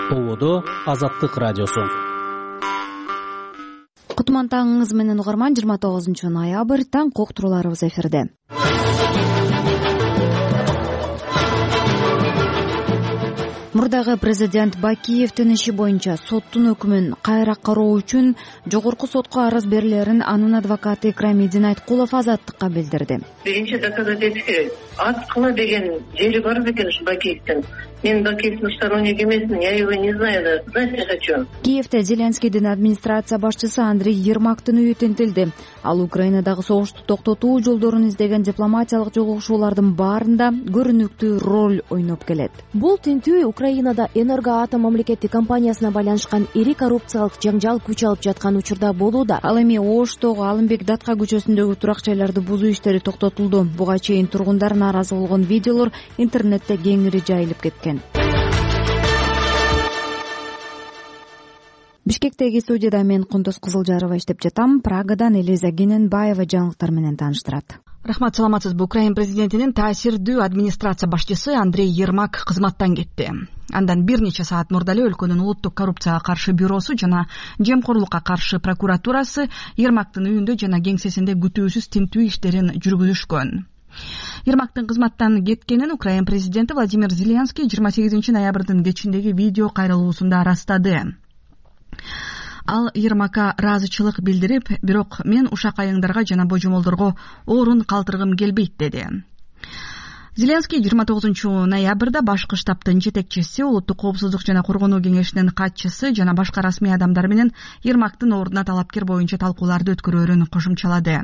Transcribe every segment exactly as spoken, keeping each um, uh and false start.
Ободо Азаттык радиосу. Кутман таңыңыз менен угарман, жыйырма тогузунчу ноябрь таң коктурууларыбыз эфирде. Мурдагы президент Бакиевдин иши боюнча соттун өкүмүн кайра кароо үчүн жогорку сотко арыз берилерин анын адвокаты Икрамидин Айткулов Азаттыкка билдирди. Биринчи доказательство ат кыла деген жери бар бекен ушу Бакиевдин. Мен Бакиевдин сторонник эмесмин, я его не знаю, знать не хочу. Киевде Зеленскийдин администрация башчысы Андрей Ермактын үйү тинтилди. Ал Украинадагы согушту токтотуу жолдорун издеген дипломатиялык жолугушуулардын баарында көрүнүктүү роль ойноп келет. Бул тинтүү Украинада Энергоатом мамлекеттик компаниясына байланышкан ири коррупциялык жаңжал күч алып жаткан учурда болууда. Ал эми Оштогу Алымбек Датка көчөсүндөгү турак жайларды бузуу иштери токтотулду. Буга чейин тургундар нааразы болгон видеолор интернетте кеңири жайылып кеткен. Бишкектеги студияда мен Кундуз Кызылжарова иштеп жатам. Прагадан Элиза Гененбаева жаңылыктар менен тааныштырат. Рахмат, саламатсызбы. Украин президентинин таасирдүү администрация башчысы Андрей Ермак кызматтан кетти. Андан бир нече саат мурда эле өлкөнүн улуттук коррупцияга каршы бюросу жана жемкорлукка каршы прокуратурасы Ермактын үйүндө жана кеңсесинде күтүүсүз тинтүү иштерин жүргүзүшкөн. Ермактын кызматтан кеткенин Украин президенти Владимир Зеленский жыйырма сегизинчи ноябрдын кечиндеги видео кайрылуусунда ырастады. Ал Ермакка ыраазычылык билдирип, бирок мен ушак айыңдарга жана божомолдорго орун калтыргым келбейт деди. Зеленский жыйырма тогузунчу ноябрда башкы штабтын жетекчиси, улуттук коопсуздук жана коргонуу кеңешинин катчысы жана башка расмий адамдар менен Ермактын ордуна талапкер боюнча талкууларды өткөрөөрүн кошумчалады.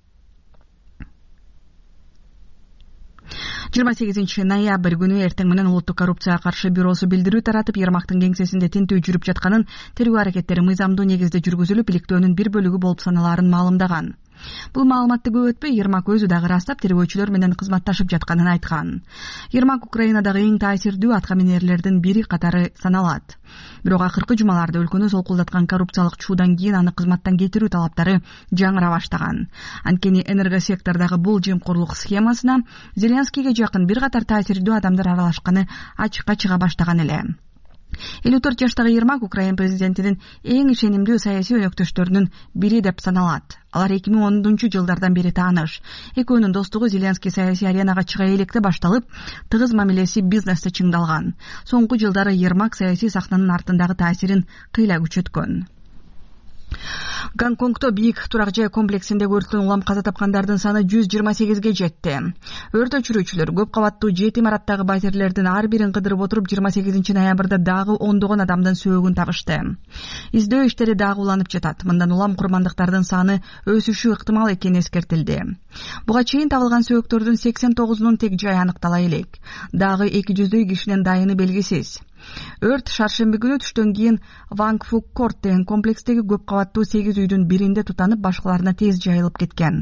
жыйырма сегизинчи ноябрь күнү эртең менен улуттук коррупцияга каршы бюросу билдирүү таратып, Ермактын кеңсесинде тинтүү жүрүп жатканын, тергөө аракеттери мыйзамдуу негизде жүргүзүлүп, иликтөөнүн бир бөлүгү болуп саналаарын маалымдаган. Бул маалыматты көп өтпөй Ермак өзү дагы ырастап, тергөөчүлөр менен кызматташып жатканын айткан. Ермак Украинадагы эң таасирдүү аткаминерлердин бири катары саналат. Бирок акыркы жумаларда өлкөнү солкулдаткан коррупциялык чуудан кийин аны кызматтан кетирүү талаптары жаңыра баштаган. Анткени энергосектордогу бул жемкорлук схемасына Зеленскийге жакын бир катар таасирдүү адамдар аралашканы ачыкка чыга баштаган эле. элүү төрт жаштагы Ермак Украин президентинин эң ишенимдүү саясий өнөктөштөрүнүн бири деп саналат. Алар эки миң ондунчу жылдардан бери тааныш. Экөөнүн достугу Зеленский саясий аренага чыга электе башталып, тыгыз мамилеси бизнесте чыңдалган. Соңку жылдары Ермак саясий сахнанын артындагы таасирин кыйла күчөткөн. Гонконгдо бийик турак жай комплексиндеги өрттөн улам каза тапкандардын саны жүз жыйырма сегизге жетти. Өрт өчүрүүчүлөр көп кабаттуу жети имараттагы батирлердин ар бирин кыдырып отуруп, жыйырма сегизинчи ноябрда дагы ондогон адамдын сөөгүн табышты. Издөө иштери дагы уланып жатат. Мындан улам курмандыктардын саны өсүшү ыктымал экени эскертилди. Буга чейин табылган сөөктөрдүн сексен тогузунун тег жайы аныктала элек. Дагы эки жүздөй кишинин дайыны белгисиз. Өрт шаршемби күнү түштөн кийин Вангфук Корт деген комплекстеги көп кабаттуу сегиз үйдүн биринде тутанып, башкаларына тез жайылып кеткен.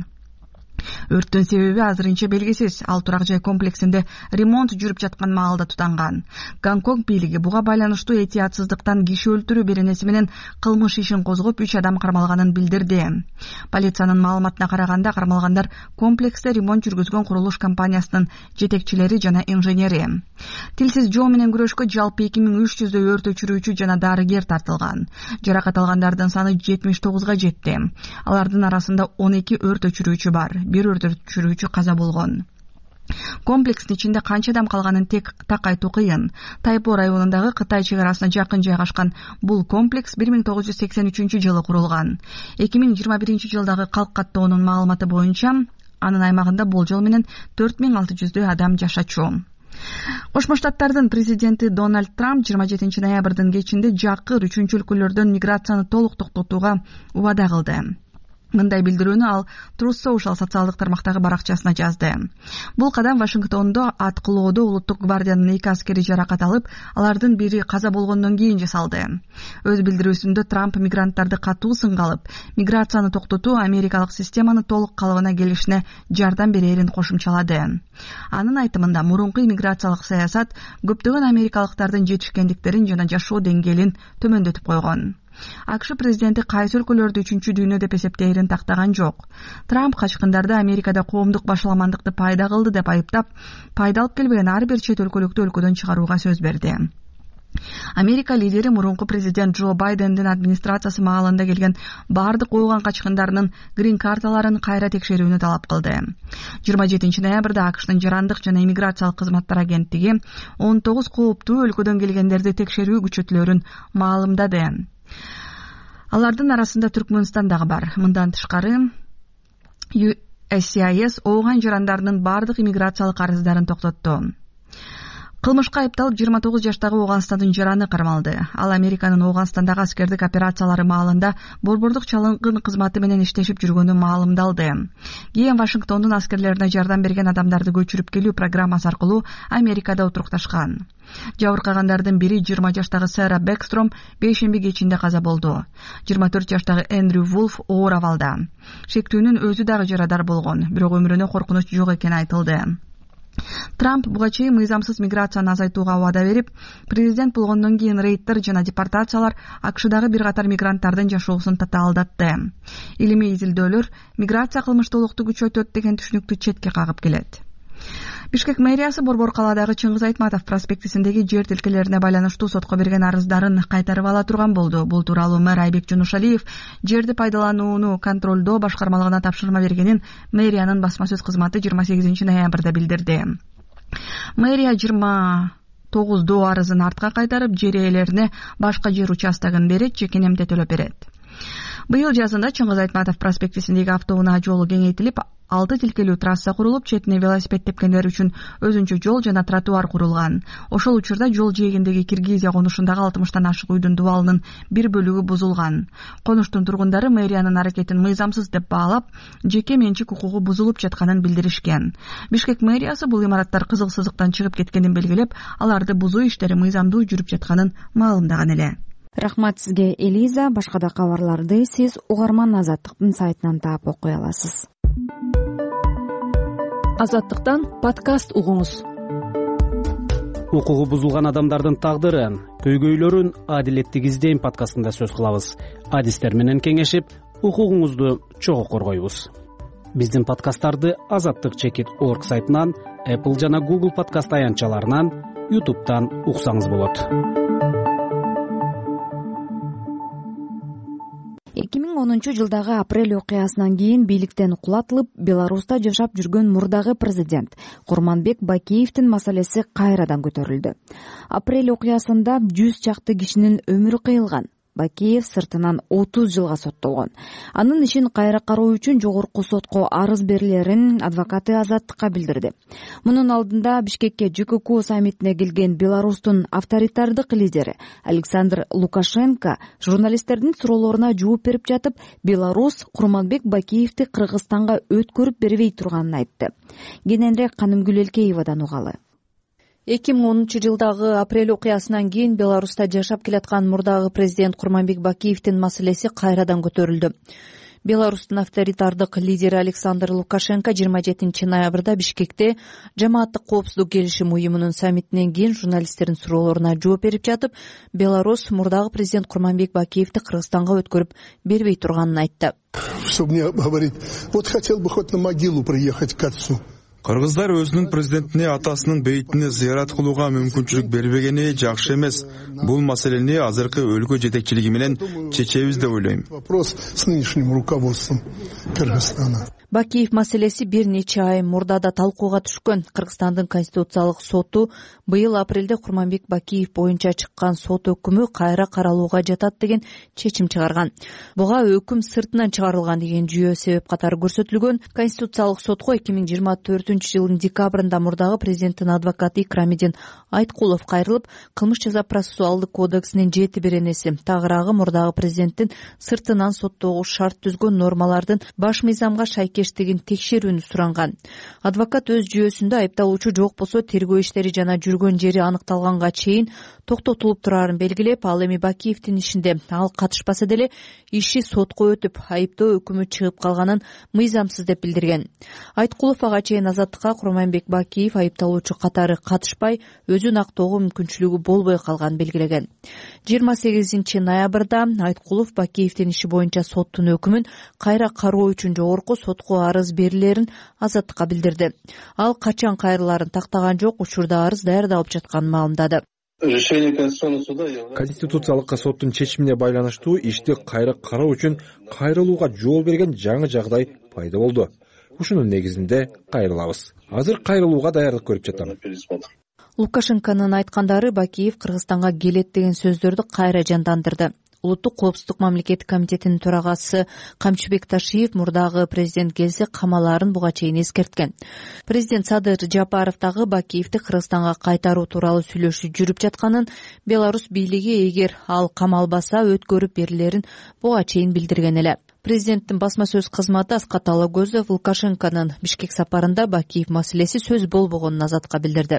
Өрттүн себеби азырынча белгисиз. Ал турак жай комплексинде ремонт жүрүп жаткан маалда тутанган. Гонконг бийлиги буга байланыштуу этиятсыздыктан киши өлтүрүү беренеси менен кылмыш ишин козгоп, үч адам кармалганын билдирди. Полициянын маалыматына караганда, кармалгандар комплексте ремонт жүргүзгөн курулуш компаниясынын жетекчилери жана инженери. Тилсиз жоо менен күрөшкө жалпы эки миң үч жүздөй өрт өчүрүүчү жана дарыгер тартылган. Жаракат алгандардын саны жетимиш тогузга жетти. Алардын арасында он эки өрт өчүрүүчү бар. Бир өрт өчүрүүчү каза болгон. Комплекстин ичинде канча адам калганын тек так айтуу кыйын. Тайпо районундагы Кытай чек арасына жакын жайгашкан бул комплекс бир миң тогуз жүз сексен үчүнчү жылы курулган. эки миң жыйырма биринчи жылдагы калк каттоонун маалыматы боюнча анын аймагында болжол менен төрт миң алты жүздөй адам жашачу. Кошмо Штаттардын президенти Дональд Трамп жыйырма жетинчи ноябрдын кечинде жакыр үчүнчү өлкөлөрдөн миграцияны толук токтотууга убада кылды. Мындай билдирүүнү ал Truth Social социалдык тармактагы баракчасына жазды. Бул кадам Вашингтондо аткылоодо улуттук гвардиянын эки аскери жаракат алып, алардын бири каза болгондон кийин жасалды. Өз билдирүүсүндө Трамп мигранттарды катуу сынга алып, миграцияны токтотуу Америкалык системаны толук калыбына келишине жардам берерин кошумчалады. Анын айтымында мурунку миграциялык саясат көптөгөн америкалыктардын жетишкендиктерин жана жашоо деңгээлин төмөндөтүп койгон. АКШ президенти кайсы өлкөлөрдү үчүнчү дүйнө деп эсептээрин тактаган жок. Трамп качкындарды Америкада коомдук башаламандыкты пайда кылды деп айыптап, пайда алып келбеген ар бир чет өлкөлүктү өлкөдөн чыгарууга сөз берди. Америка лидери мурунку президент Джо Байдендин администрациясы маалында келген бардык кууган качкындарынын грин карталарын кайра текшерүүнү талап кылды. жыйырма жетинчи ноябрда АКШтын жарандык жана иммиграциялык кызматтар агенттиги он тогуз кооптуу өлкөдөн келгендерди текшерүү күчөтүлөрүн маалымдады. Алардын арасында Түркмөнстан дагы бар. Мындан тышкары ю эс си ай эс ооган жарандарынын бардык иммиграциялык арыздарын токтотту. Кылмышка айыпталып жыйырма тогуз жаштагы Ооганстандын жараны кармалды. Ал Американын Ооганстандагы аскердик операциялары маалында борбордук чалынгын кызматы менен иштешип жүргөнү маалымдалды. Кийин Вашингтондун аскерлерине жардам берген адамдарды көчүрүп келүү программасы аркылуу Америкада отурукташкан. Жабыркагандардын бири жыйырма жаштагы Сара Бекстром бейшемби кечинде каза болду. жыйырма төрт жаштагы Эндрю Вулф оор абалда. Шектүүнүн өзү дагы жарадар болгон, бирок өмүрүнө коркунуч жок экени айтылды. Трамп буга чейин мыйзамсыз миграцияны азайтууга убада берип, президент болгондон кийин рейдтер жана депортациялар АКШдагы бир катар мигранттардын жашоосун татаалдатты. Илимий изилдөөлөр миграция кылмыштуулукту күчөтөт деген түшүнүктү четке кагып келет. Бишкек мэриясы Борбор калаадагы Чыңгыз Айтматов проспектисиндеги жер тилкелерине байланыштуу сотко берген арыздарын кайтарып ала турган болду. Бул тууралуу мэр Айбек Жунушалиев жерди пайдаланууну контролдоо башкармалыгына тапшырма бергенин мэриянын басма сөз кызматы жыйырма сегизинчи ноябрда билдирди. Мэрия жыйырма тогуздоо арызын артка кайтарып, жер ээлерине башка жер участогун берет, жеке эмте төлөп берет. Быйыл жазында Чыңгыз Айтматов проспектисиндеги автоунаа жолу кеңейтилип, алты тилкелүү трасса курулуп, четине велосипед тепкендер үчүн өзүнчө жол жана тротуар курулган. Ошол учурда жол жээгиндеги Киргизия конушундагы алтымыштан ашык үйдүн дубалынын бир бөлүгү бузулган. Конуштун тургундары мэриянын аракетин мыйзамсыз деп баалап, жеке менчик укугу бузулуп жатканын билдиришкен. Бишкек мэриясы бул имараттар кызыл сызыктан чыгып кеткенин белгилеп, аларды бузуу иштери мыйзамдуу жүрүп жатканын маалымдаган эле. Рахмат сизге, Элиза. Башка да кабарларды сиз Угарман Азаттыктын сайтынан таап окуй аласыз. Азаттыктан подкаст угуңуз. Укугу бузулган адамдардын тагдырын, көйгөйлөрүн адилеттик издейм подкастында сөз кылабыз. Адистер менен кеңешип, укугуңузду чогуу коргойбуз. Биздин подкасттарды азаттык чекит точка орг сайтынан, Apple жана Google подкаст аянтчаларынан, YouTube'дан уксаңыз болот. эки миң онунчу жылдагы апрель окуясынан кийин бийликтен кулатылып, Беларуста жашап жүргөн мурдагы президент Курманбек Бакиевдин маселеси кайрадан көтөрүлдү. Апрель окуясында жүз чакты кишинин өмүрү кыйылган. Бакиев сыртынан отуз жылга соттолгон. Анын ишин кайра кароо үчүн жогорку сотко арыз берилерин адвокаты Азаттыкка билдирди. Мунун алдында Бишкекке жэ ка ка саммитине келген Беларустун авторитардык лидери Александр Лукашенко журналисттердин суроолоруна жооп берип жатып, Беларусь Курманбек Бакиевди Кыргызстанга өткөрүп бербей турганын айтты. Кененирээк Канымгүл Элкеевадан угалы. эки миң онунчу жылдагы апрель окуясынан кийин Беларуста жашап келаткан мурдагы президент Курманбек Бакиевдин маселеси кайрадан көтөрүлдү. Беларустун авторитардык лидери Александр Лукашенко жыйырма жетинчи ноябрда Бишкекте жамааттык коопсуздук келишим уюмунун саммитинен кийин журналисттердин суроолоруна жооп берип жатып, Беларусь мурдагы президент Курманбек Бакиевди Кыргызстанга өткөрүп бербей турганын айтты. Чтобы мне говорить, вот хотел бы хоть на могилу приехать к отцу. Кыргыздар өзүнүн президентине атасынын бейтине зыярат кылууга мүмкүнчүлүк бербегени жакшы эмес. Бул маселени азыркы өлкө жетекчилиги менен чечебиз деп ойлойм. Вопрос с нынешним руководством Кыргызстана. Бакиев маселеси бир нече ай мурда да талкууга түшкөн. Кыргызстандын конституциялык соту быйыл апрелде Курманбек Бакиев боюнча чыккан сот өкүмү кайра каралууга жатат деген чечим чыгарган. Буга өкүм сыртынан чыгарылган деген жүйө себеп катары көрсөтүлгөн. Конституциялык сотко эки миң жыйырма төртүнчү жылдын декабрында мурдагы президенттин адвокаты Икрамидин Айткулов кайрылып, кылмыш жаза процессуалдык кодексинин жети беренеси тагыраагы мурдагы президенттин сыртынан соттогу шарт түзгөн нормалардын баш мыйзамга шайкештигин текшерүүнү суранган. Адвокат өз жүйөсүндө айыпталуучу жок болсо тергөө иштери жана жүргөн жери аныкталганга чейин токтотулуп турарын белгилеп, ал эми Бакиевдин ишинде ал катышпаса деле иши сотко өтүп, айыптоо өкүмү чыгып калганын мыйзамсыз деп билдирген. Айткулов ага чейин Азаттыкка Курманбек Бакиев айыпталуучу катары катышпай, өзүн актоого мүмкүнчүлүгү болбой калганын белгилеген. жыйырма сегизинчи ноябрда Айткулов Бакиевдин иши боюнча соттун өкүмүн кайра кароо үчүн жогорку сотко арыз берилерин Азаттыкка билдирди. Ал качан кайрылаарын тактаган жок, учурда арыз даярдалып жатканын маалымдады. решение Конституционного суда конституциялык соттун чечимине байланыштуу ишти кайра кароо үчүн кайрылууга жол берген жаңы жагдай пайда болду. Ушунун негизинде кайрылабыз. Азыр кайрылууга даярдык көрүп жатам. Лукашенконун айткандары Бакиев Кыргызстанга келет деген сөздөрдү кайра жандандырды. Улуттук коопсуздук мамлекеттик комитетинин төрагасы Камчыбек Ташиев мурдагы президент келсе камалаарын буга чейин эскерткен. Президент Садыр Жапаров дагы Бакиевди Кыргызстанга кайтаруу тууралуу сүйлөшүү жүрүп жатканын, Беларусь бийлиги эгер ал камалбаса өткөрүп берилерин буга чейин билдирген эле. Президенттин басма сөз кызматы Аскат Алагөзов Лукашенконун Бишкек сапарында Бакиев маселеси сөз болбогонун Азатка билдирди.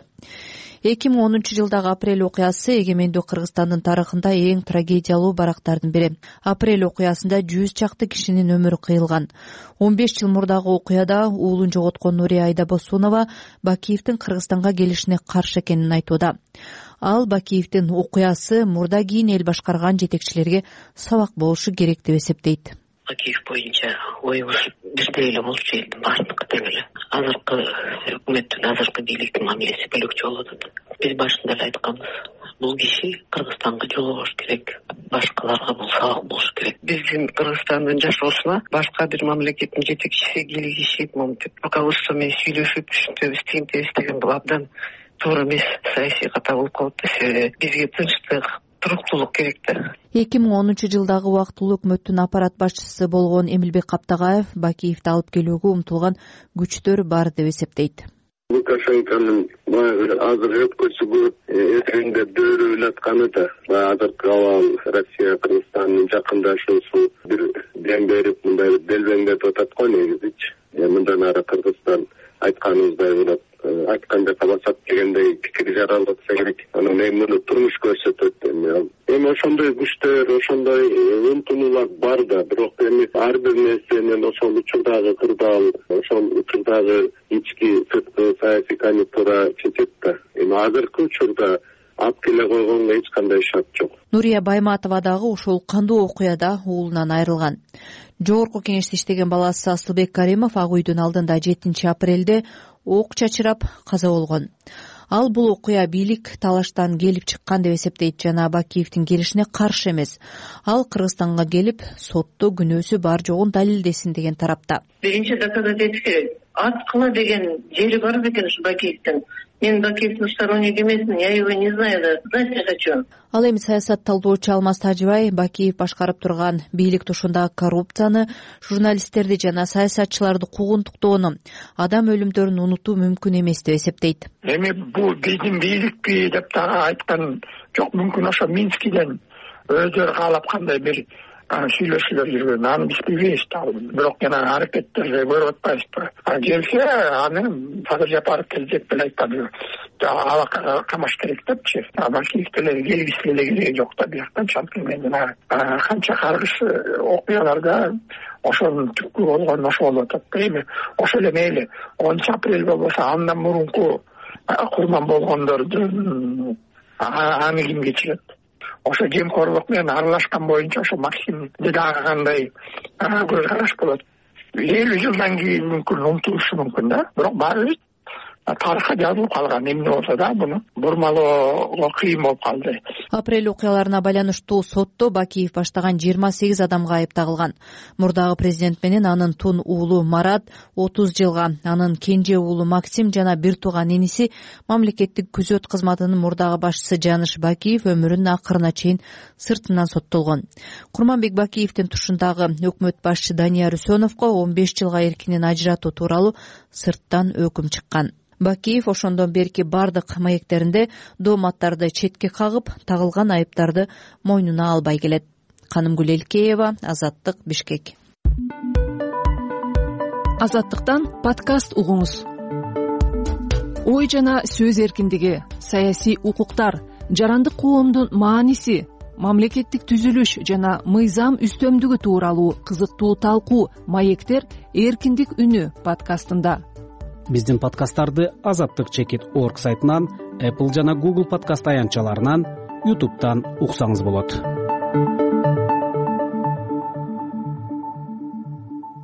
эки миң онунчу жылдагы апрель окуясы эгемендүү Кыргызстандын тарыхында эң трагедиялуу барактардын бири. Апрель окуясында жүз чакты кишинин өмүрү кыйылган. он беш жыл мурдагы окуяда уулун жоготкон Нурия Айдабосунова Бакиевдин Кыргызстанга келишине каршы экенин айтууда. Ал Бакиевдин окуясы мурда кийин эл башкарган жетекчилерге сабак болушу керек деп эсептейт. Бакиев боюнча оюбуз бирдей эле болчу элдин баардыгы тең эле. Азыркы өкмөттүн, азыркы бийликтин мамилеси бөлөкчө болуп атат. Биз башында эле айтканбыз, бул киши Кыргызстанга жолугуш керек, башкаларга бул сабак болуш керек. Биздин Кыргызстандын жашоосуна башка бир мамлекеттин жетекчиси кийлигиши мүмкүн. Руководство менен сүйлөшүп, түшүнтөбүз, тигинтебиз деген бул абдан туура эмес саясий ката болуп калат да. Себеби бизге тынчтык, туруктуулук керек да. эки миң онунчу жылдагы убактылуу өкмөттүн аппарат башчысы болгон Эмилбек Каптагаев Бакиевди алып келүүгө умтулган күчтөр бар деп эсептейт. Лукашенконун баягы азыр өткөсү көп, эртеңде дөөрөп атканы да, азыркы абал Россия Кыргызстандын жакындашуусу бир дем берип, мындай белбеңдеп атат го негизичи. Мындан ары Кыргызстан айтканыбыздай болот, айткан жака басат дегендей пикир жаралатса керек. Анан эми муну турмуш көрсөтөт. Эми ошондой күчтөр, ошондой умтулуулар бар да, бирок эми ар бир нерсенин ошол учурдагы кырдаал, ошол учурдагы ички сырткы саясий конъюнктура чечет да. Эми азыркы учурда алып келе койгонго эч кандай шарт жок. Нурия Байматова дагы ушул кандуу окуяда уулунан айрылган. Жогорку кеңеште иштеген баласы Асылбек Каримов Ак үйдүн алдында жетинчи апрелде ок чачырап каза болгон. Ал бул окуя бийлик талаштан келип чыккан деп эсептейт жана Бакиевдин келишине каршы эмес. Ал Кыргызстанга келип сотто күнөөсү бар жогун далилдесин деген тарапта. Биринчи доказать этиш керек. Аткыла деген жери бар бекен ушу Бакиевдин. Мен Бакиевдин сторонник эмесмин, я его не знаю да. Знаете, хочу. Ал эми саясат талдоочу Алмаз Тажибай Бакиев башкарып турган бийлик тушундагы коррупцияны, журналисттерди жана саясатчыларды куугунтуктоону, адам өлүмдөрүн унутуу мүмкүн эмес деп эсептейт. Эми бул биздин бийликпи деп дагы айткан жок, мүмкүн ошо Минскиден өздөрү каалап кандай бир сүйлөшүүлөр жүргөн, аны биз билбейбиз да. Бирок жана аракеттерди көрүп атпайбызбы. Келсе аны Садыр Жапаров келжек деле айткан. Ала камаш керек депчи. Бакиев деле келгиси деле кереги жок да, бияктан чанткенмен жана канча каргыш окуяларда ошонун түпкү болгон ошо болуп атат. Эми ошол эле мейли онунчу апрель болбосо андан мурунку курман болгондордун аны ким кечирет? Ошо жемкорлук менен аралашкан боюнча ошо Максим дагы кандай көз караш болот. элүү жылдан кийин мүмкүн умтулушу мүмкүн да. Бирок баарыбыз тарыхка жазылып калган. Эмне болсо да буну бурмалоого кыйын болуп калды. Апрель окуяларына байланыштуу сотто Бакиев баштаган жыйырма сегиз адамга айып тагылган. Мурдагы президент менен анын тун уулу Марат отуз жылга, анын кенже уулу Максим жана бир тууган иниси мамлекеттик күзөт кызматынын мурдагы башчысы Жаныш Бакиев өмүрүнүн акырына чейин сыртынан соттолгон. Курманбек Бакиевдин тушундагы өкмөт башчы Данияр Үсөновго он беш жылга эркинен ажыратуу тууралуу сырттан өкүм чыккан. Бакиев ошондон берки бардык маектеринде дооматтарды четке кагып, тагылган айыптарды мойнуна албай келет. Канымгүл Элкеева, Азаттык, Бишкек. Азаттыктан подкаст угуңуз. Ой жана сөз эркиндиги, саясий укуктар, жарандык коомдун мааниси, мамлекеттик түзүлүш жана мыйзам үстөмдүгү тууралуу кызыктуу талкуу маектер эркиндик үнү подкастында. Биздин подкасттарды азаттык чекит точка орг сайтынан, Apple жана Google подкаст аянтчаларынан, YouTube'дан уксаңыз болот.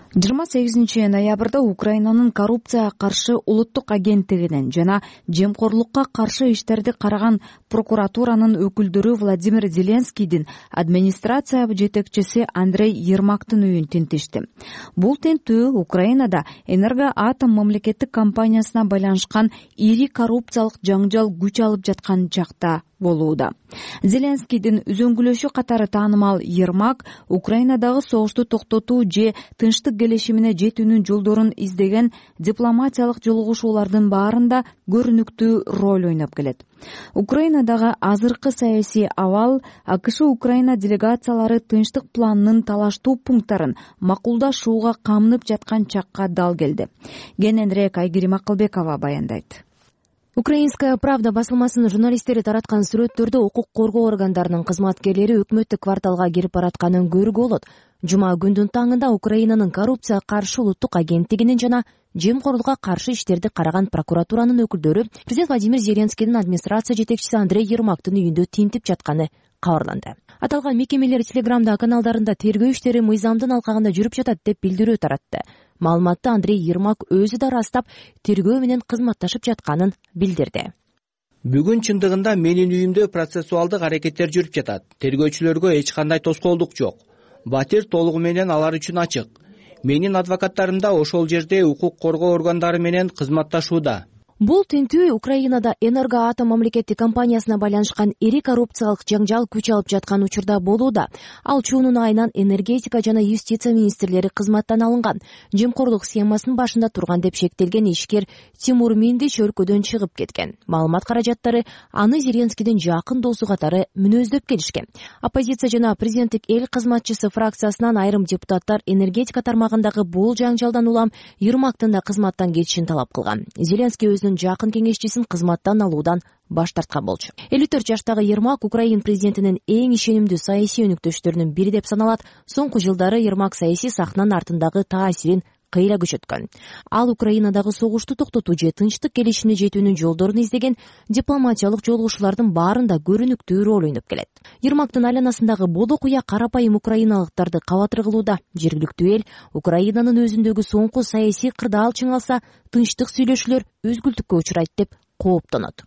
жыйырма сегизинчи ноябрда Украинанын коррупцияга каршы улуттук агенттигинин жана жемкорлукка каршы иштерди караган прокуратуранын өкүлдөрү Владимир Зеленскийдин администрация жетекчиси Андрей Ермактын үйүн тинтишти. Бул тинтүү Украинада Энергоатом мамлекеттик компаниясына байланышкан ири коррупциялык жаңжал күч алып жаткан чакта болууда. Зеленскийдин үзөңгүлөшү катары таанымал Ермак Украинадагы согушту токтотуу же тынчтык келишимине жетүүнүн жолдорун издеген дипломатиялык жолугушуулардын баарында көрүнүктүү роль ойноп келет. Украинадагы азыркы саясий абал АКШ Украина делегациялары тынчтык планынын талаштуу пункттарын макулдашууга камынып жаткан чакка дал келди. Кененирээк Айгерим Акылбекова баяндайт. Украинская правда басылмасынын журналисттери тараткан сүрөттөрдө укук коргоо органдарынын кызматкерлери өкмөттүк кварталга кирип баратканын көрүүгө болот. Жума күндүн таңында Украинанын коррупцияга каршы улуттук агенттигинин жана жемкорлукка каршы иштерди караган прокуратуранын өкүлдөрү президент Владимир Зеленскийдин администрация жетекчиси Андрей Ермактын үйүндө тинтип жатканы кабарланды. Аталган мекемелер Телеграмда каналдарында тергөө иштери мыйзамдын алкагында жүрүп жатат деп билдирүү таратты. Маалыматты Андрей Ермак өзү да ырастап, тергөө менен кызматташып жатканын билдирди. Бүгүн чындыгында менин үйүмдө процессуалдык аракеттер жүрүп жатат. Тергөөчүлөргө эч кандай тоскоолдук жок. Батир толугу менен алар үчүн ачык. Менин адвокаттарым да ошол жерде укук коргоо органдары менен кызматташууда. Бул тинтүү Украинада Энергоатом мамлекеттик компаниясына байланышкан ири коррупциялык жаңжал күч алып жаткан учурда болууда. Ал чуунун айынан энергетика жана юстиция министрлери кызматтан алынган. Жемкорлук схемасынын башында турган деп шектелген ишкер Тимур Миндич өлкөдөн чыгып кеткен. Маалымат каражаттары аны Зеленскийдин жакын досу катары мүнөздөп келишкен. Оппозиция жана президенттик эл кызматчысы фракциясынан айрым депутаттар энергетика тармагындагы бул жаңжалдан улам Ермактын да кызматтан кетишин талап кылган. Зеленский өзүнүн жакын кеңешчисин кызматтан алуудан баш тарткан болчу. элүү төрт жаштагы Ермак Украин президентинин эң ишенимдүү саясий өнүктөштөрүнүн бири деп саналат. Соңку жылдары Ермак саясий сахнанын артындагы таасирин кыйла күчөткөн. Ал Украинадагы согушту токтотуу же тынчтык келишимине жетүүнүн жолдорун издеген дипломатиялык жолугушуулардын баарында көрүнүктүү роль ойноп келет. Ермактын айланасындагы боло куя карапайым украиналыктарды кабатыр кылууда. Жергиликтүү эл Украинанын өзүндөгү соңку саясий кырдаал чыңалса, тынчтык сүйлөшүүлөр өзгүлтүккө учурайт деп кооптонот.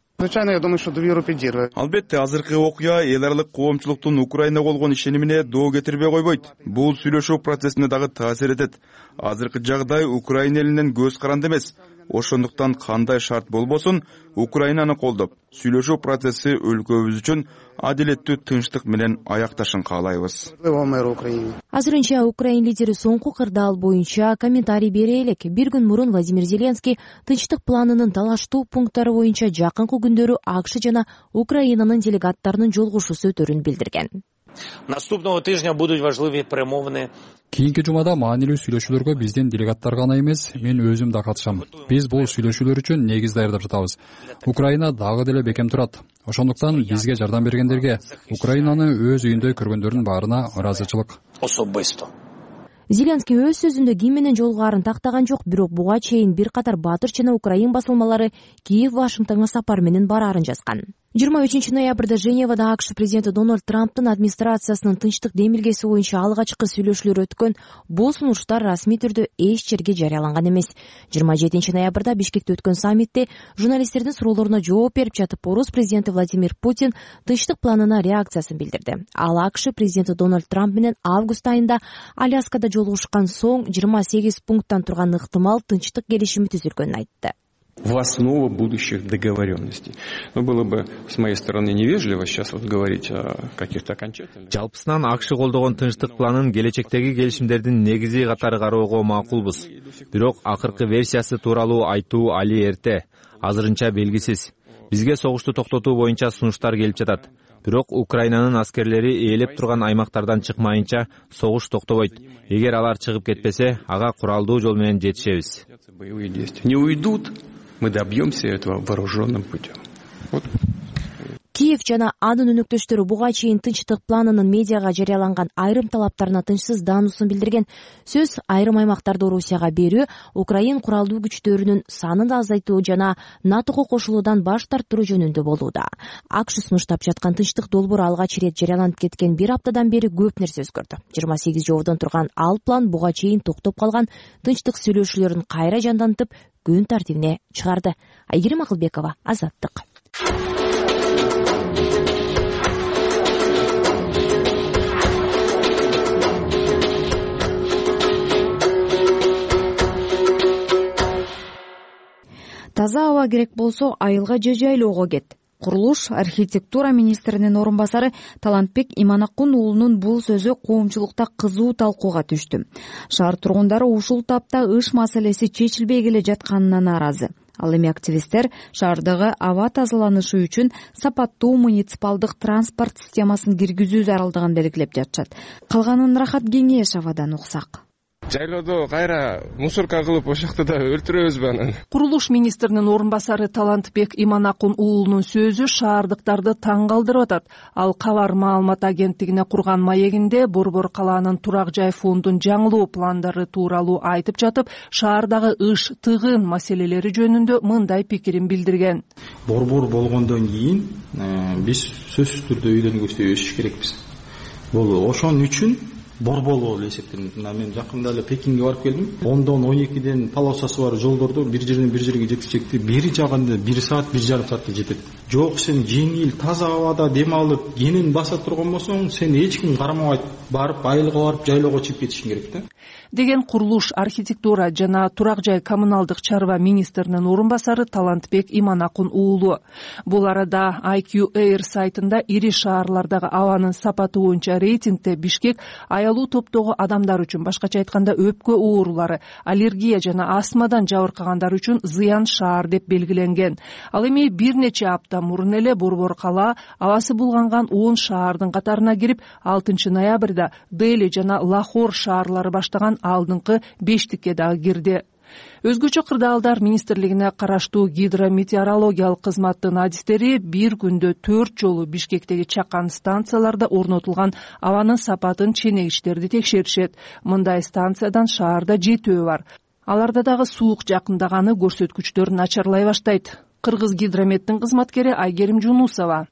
Албетте азыркы окуя эл аралык коомчулуктун Украинага болгон ишенимине доо кетирбей койбойт. Бул сүйлөшүү процессине дагы таасир этет. Азыркы жагдай Украина элинен көз каранды эмес. Ошондуктан кандай шарт болбосун Украинаны колдоп, сүйлөшүү процесси өлкөбүз үчүн адилеттүү тынчтык менен аякташын каалайбыз. Азырынча Украин лидери соңку кырдаал боюнча комментарий бере элек. Бир күн мурун Владимир Зеленский тынчтык планынын талаштуу пункттары боюнча жакынкы күндөрү АКШ жана Украинанын делегаттарынын жолугушуусу өтөрүн билдирген. Наступного тижня будут важливі перемовини. Кийинки жумада маанилүү сүйлөшүүлөргө биздин делегаттар гана эмес, мен өзүм да катышам. Биз бул сүйлөшүүлөр үчүн негиз даярдап жатабыз. Украина дагы деле бекем турат. Ошондуктан бизге жардам бергендерге, Украинаны өз үйүндө көргөндөрдүн баарына ыраазычылык. Особисто. Зеленский өз сөзүндө ким менен жолугаарын тактаган жок, бирок буга чейин бир катар Батыр жана Украин басылмалары Киев Вашингтонго сапар менен бараарын жазган. жыйырма үчүнчү ноябрда Женевада АКШ президенти Дональд Трамптын администрациясынын тынчтык демилгеси боюнча алгачкы сүйлөшүүлөр өткөн. Бул сунуштар расмий түрдө эч жерге жарыяланган эмес. жыйырма жетинчи ноябрда Бишкекте өткөн саммитте журналисттердин суроолоруна жооп берип жатып, Орус президенти Владимир Путин тынчтык планына реакциясын билдирди. Ал АКШ президенти Дональд Трамп менен август айында Аляскада жолугушкан соң жыйырма сегиз пункттан турган ыктымал тынчтык келишими түзүлгөнүн айтты. В основу будущих договоренностей. Но было бы с моей стороны невежливо сейчас вот говорить о каких-то окончательных. Жалпысынан АКШ колдогон тынчтык планын келечектеги келишимдердин негизи катары кароого макулбуз. Бирок акыркы версиясы тууралуу айтуу али эрте, азырынча белгисиз. Бизге согушту токтотуу боюнча сунуштар келип жатат. Бирок Украинанын аскерлери ээлеп турган аймактардан чыкмайынча согуш токтобойт. Эгер алар чыгып кетпесе, ага куралдуу жол менен жетишебиз. Не уйдут, мы добьемся этого вооруженным путем. Вот. Киев жана анын өнөктөштөрү буга чейин тынчтык планынын медиага жарыяланган айрым талаптарына тынчсыздаануусун билдирген. Сөз айрым аймактарды Орусияга берүү, Украин куралдуу күчтөрүнүн санын азайтуу жана натого кошулуудан баш тарттыруу жөнүндө болууда. АКШ сунуштап жаткан тынчтык долбоору алгач ирет жарыяланып кеткен бир аптадан бери көп нерсе өзгөрдү. жыйырма сегиз жоодон турган ал план буга чейин токтоп калган тынчтык сүйлөшүүлөрүн кайра жандантып, күн тартибине чыгарды. Айгерим Акылбекова, Азаттык. Таза аба керек болсо айылга же жайлоого кет. Курулуш архитектура министринин орун басары Талантбек Иманакун уулунун бул сөзү коомчулукта кызуу талкууга түштү. Шаар тургундары ушул тапта ыш маселеси чечилбей келе жатканына нааразы. Ал эми активисттер шаардагы аба тазаланышы үчүн сапаттуу муниципалдык транспорт системасын киргизүү зарылдыгын белгилеп жатышат. Калганын Рахат Кеңешовадан уксак. Жайлоодо кайра мусорка кылып ошакты да өлтүрөбүзбү анан? Курулуш министринин орун басары Талантбек Иманакун уулунун сөзү шаардыктарды таң калтырып атат. Ал Кабар маалымат агенттигине курган маегинде Борбор калаанын турак жай фондун жаңылуу пландары тууралуу айтып жатып, шаардагы ыш, тыгын маселелери жөнүндө мындай пикирин билдирген. Борбор болгондон кийин биз сөзсүз түрдө үйлөнгүчтү өсүш керекпиз. Бул ошон үчүн борбор болуп эсептейм. Мен жакында эле Пекинге барып келдим. ондон он экиден полосасы бар жолдорду бир жерден бир жерге жеткичекти бери жагында бир саат, бир жарым саатта жетет. Жок, сен жеңил, таза абада дем алып, кенен баса турган болсоң, сен эч ким кармабайт, барып айылга барып жайлоого чыгып кетишиң керек да. Деген курулуш, архитектура жана турак жай коммуналдык чарба министринин орун басары Талантбек Иманакун уулу. Бул арада ай кью Air сайтында ири шаарлардагы абанын сапаты боюнча рейтингде Бишкек аялуу топтогу адамдар үчүн, башкача айтканда өпкө оорулары, аллергия жана астмадан жабыркагандар үчүн зыян шаар деп белгиленген. Ал эми бир нече апта мурун эле Борбор калаа абасы булганган он шаардын катарына кирип, алтынчы ноябрда Дели жана Лахор шаарлары баштаган алдыңкы бештикке дагы кирди. Өзгөчө кырдаалдар министрлигине караштуу гидрометеорологиялык кызматтын адистери бир күндө төрт жолу Бишкектеги чакан станцияларда орнотулган абанын сапатын ченегичтерди текшеришет. Мындай станциядан шаарда жетөө бар. Аларда дагы суук жакындаганы көрсөткүчтөр начарлай баштайт. Кыргыз гидрометтин кызматкери Айгерим Жунусова.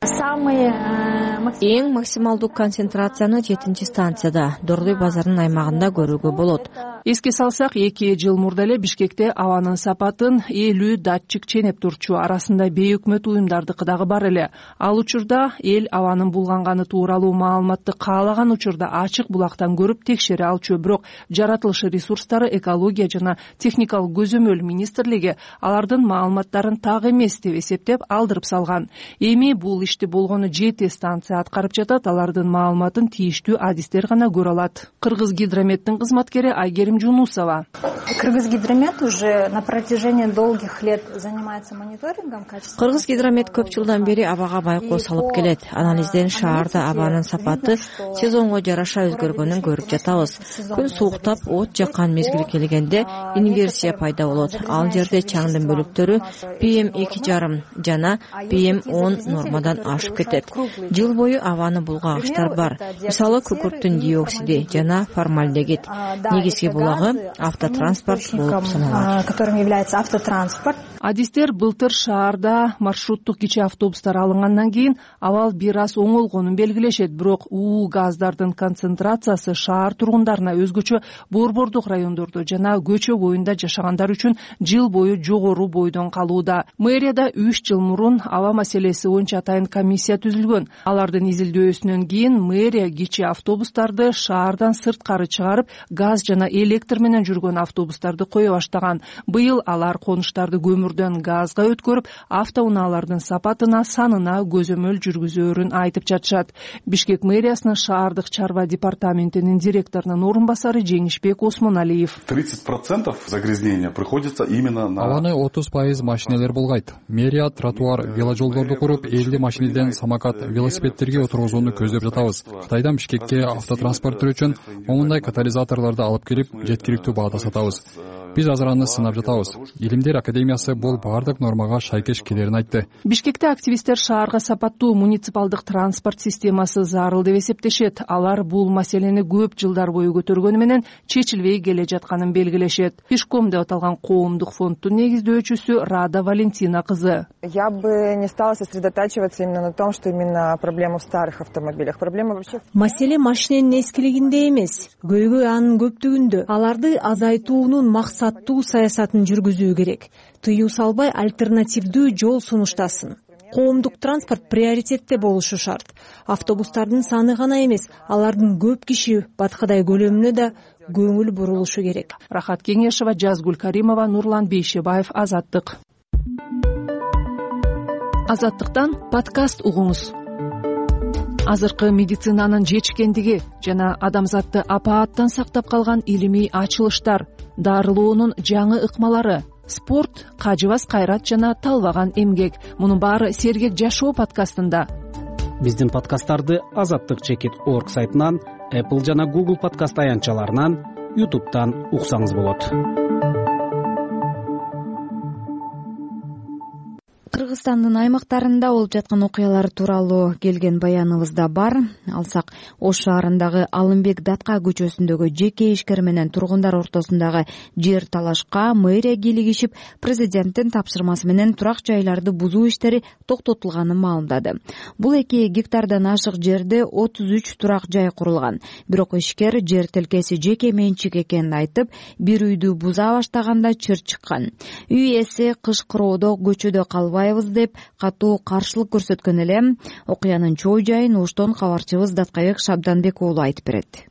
Эң максималдуу концентрацияны жетинчи станцияда, Дорлуй базарынын аймагында көрүүгө болот. Эске салсак, эки жыл мурда эле Бишкекте абанын сапатын элүү датчик ченеп турчу, арасында бейөкмөт уюмдардыкы дагы бар эле. Ал учурда эл абанын булганганы тууралуу маалыматты каалаган учурда ачык булактан көрүп текшере алчу, бирок жаратылышы ресурстары, экология жана техникалык көзөмөл министрлиги алардын маалыматтарын так эмес деп эсептеп алдырып салган. Эми бул ишти болгону жети станция аткарып жатат, алардын маалыматын тийиштүү адистер гана көрө алат. Кыргыз гидрометтин кызматкери Айгерим Жунусова. Кыргыз гидромет уже на протяжении долгих лет занимается мониторингом качества. Кыргыз гидромет көп жылдан бери абага байкоо салып келет. Анализден шаарда абанын сапаты сезонго жараша өзгөргөнүн көрүп жатабыз. Күн сууктап, от жаккан мезгил келгенде инверсия пайда болот. Ал жерде чаңдын бөлүктөрү пи эм эки жарым жана пи эм он нормадан ашып кетет. Жыл бою абаны булгагычтар бар. Мисалы, күкүрттүн диоксиди жана формальдегид. Негизги булагы автотранспорт болуп саналат. Которым является автотранспорт. Адистер былтыр шаарда маршруттук кичи автобустар алынгандан кийин абал бир аз оңолгонун белгилешет, бирок уу газдардын концентрациясы шаар тургундарына, өзгөчө борбордук райондордо жана көчө боюнда жашагандар үчүн жыл бою жогору бойдон калууда. Мэрияда үч жыл мурун аба маселеси боюнча атайын комиссия түзүлгөн. Алардын изилдөөсүнөн кийин мэрия кичи автобустарды шаардан сырткары чыгарып, газ жана электр менен жүргөн автобустарды кое баштаган. Быйыл алар конуштарды көмүрдөн газга өткөрүп, автоунаалардын сапатына, санына көзөмөл жүргүзөөрүн айтып жатышат. Бишкек мэриясынын шаардык чарба департаментинин директорунун орун басары Жеңишбек Осмоналиев. тридцать процентов загрязнения приходится именно на... Абаны отуз пайыз машинелер болгайт. Мэрия тротуар, веложолдорду куруп, элүү машинеден самокат, велосипедтерге отургузууну көздөп жатабыз. Кытайдан Бишкекке автотранспорттор үчүн момундай катализаторлорду алып келип, жеткиликтүү баада сатабыз. биз азыр аны сынап жатабыз. Илимдер академиясы бул баардык нормага шайкеш келерин айтты. Бишкекте активисттер шаарга сапаттуу муниципалдык транспорт системасы зарыл деп эсептешет. Алар бул маселени көп жылдар бою көтөргөнү менен чечилбей келе жатканын белгилешет. Пешком деп аталган коомдук фонддун негиздөөчүсү Рада Валентина кызы. Я бы не стала сосредотачиваться именно на том, что именно проблема в старых автомобилях. Проблема вообще... Маселе машиненин эскилигинде эмес, көйгөй анын көптүгүндө. Аларды азайтуунун максаттуу саясатын жүргүзүү керек. Тыюу салбай альтернативдүү жол сунуштасын. Коомдук транспорт приоритетте болушу шарт. Автобустардын саны гана эмес, алардын көп киши баткадай көлөмүнө да көңүл бурулушу керек. Рахат Кеңешева, Жазгүл Каримова, Нурлан Бейшебаев, Азаттык. Азаттыктан подкаст угуңуз. Азыркы медицинанын жетишкендиги жана адамзатты апааттан сактап калган илимий ачылыштар, дарылоонун жаңы ыкмалары, спорт, кажыбас кайрат жана талбаган эмгек. Мунун баары Сергек жашоо подкастында. Биздин подкасттарды азаттык чекит точка орг сайтынан, Apple жана Google подкаст аянтчаларынан, YouTube'дан уксаңыз болот. Кыргызстандын аймактарында болуп жаткан окуялар тууралуу келген баяныбызда бар. Алсак, Ош шаарындагы Алымбек Датка көчөсүндөгү жеке ишкер менен тургундар ортосундагы жер талашка мэрия кийлигишип, президенттин тапшырмасы менен турак жайларды бузуу иштери токтотулганын маалымдады. Бул эки гектардан ашык жерде отуз үч турак жай курулган. Бирок ишкер жер тилкеси жеке менчик экенин айтып, бир үйдү буза баштаганда чыр чыккан. Үй ээси кыш кыроодо көчөдө калбай деп катуу каршылык көрсөткөн эле. Окуянын чоо жайын Оштон кабарчыбыз Даткабек Шабданбек уулу айтып берет.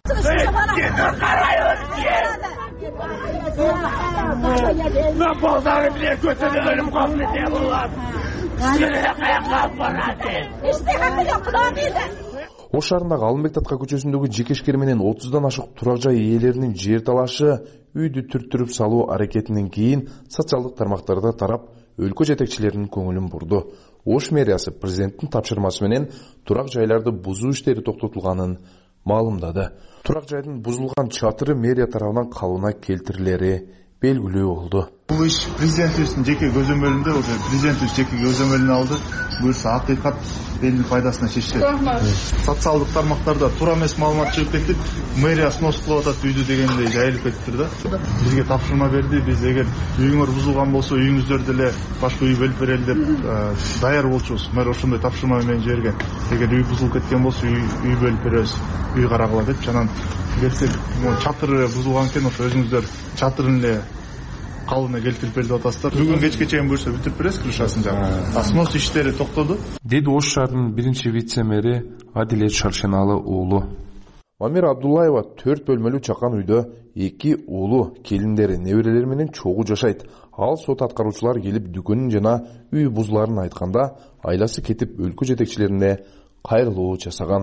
Ош шаарындагы Алымбек Датка көчөсүндөгү жеке ишкер менен отуздан ашык турак жай ээлеринин жер талашы, үйдү түрттүрүп салуу аракетинен кийин социалдык тармактарда тарап, өлкө жетекчилеринин көңүлүн бурду. Ош мэриясы президенттин тапшырмасы менен турак жайларды бузуу иштери токтотулганын маалымдады. Турак жайдын бузулган чатыры мэрия тарабынан калыбына келтирилери белгилүү болду. Бул иш президентибиздин жеке көзөмөлүндө, уже президентибиз жеке көзөмөлүнө алды. Буюрса акыйкат элдин пайдасына чечилет. Социалдык тармактарда туура эмес маалымат чыгып кетип, мэрия снос кылып атат үйдү дегендей жайылып кетиптир да. Бизге тапшырма берди. Биз эгер үйүңөр бузулган болсо, үйүңүздөрдү эле башка үй бөлүп берели деп даяр болчубуз. Мэр ошондой тапшырма менен жиберген. Эгер үй бузулуп кеткен болсо, үй бөлүп беребиз. Үй карагыла деп жанан келсек, чатыры бузулган экен, ошо өзүңүздөр чатырын эле калыбына келтирип берди атасыздар. Бүгүн кечке чейин буюрса бүтүп бересиз крышасын жана. Снос иштери токтоду. Деди Ош шаарынын биринчи вице-мэри Адилет Шаршеналы уулу. Мамир Абдуллаева төрт бөлмөлүү чакан үйдө эки уулу, келиндери, неберелери менен чогуу жашайт. Ал сот аткаруучулар келип дүкөнүн жана үй бузуларын айтканда, айласы кетип өлкө жетекчилерине кайрылуу жасаган.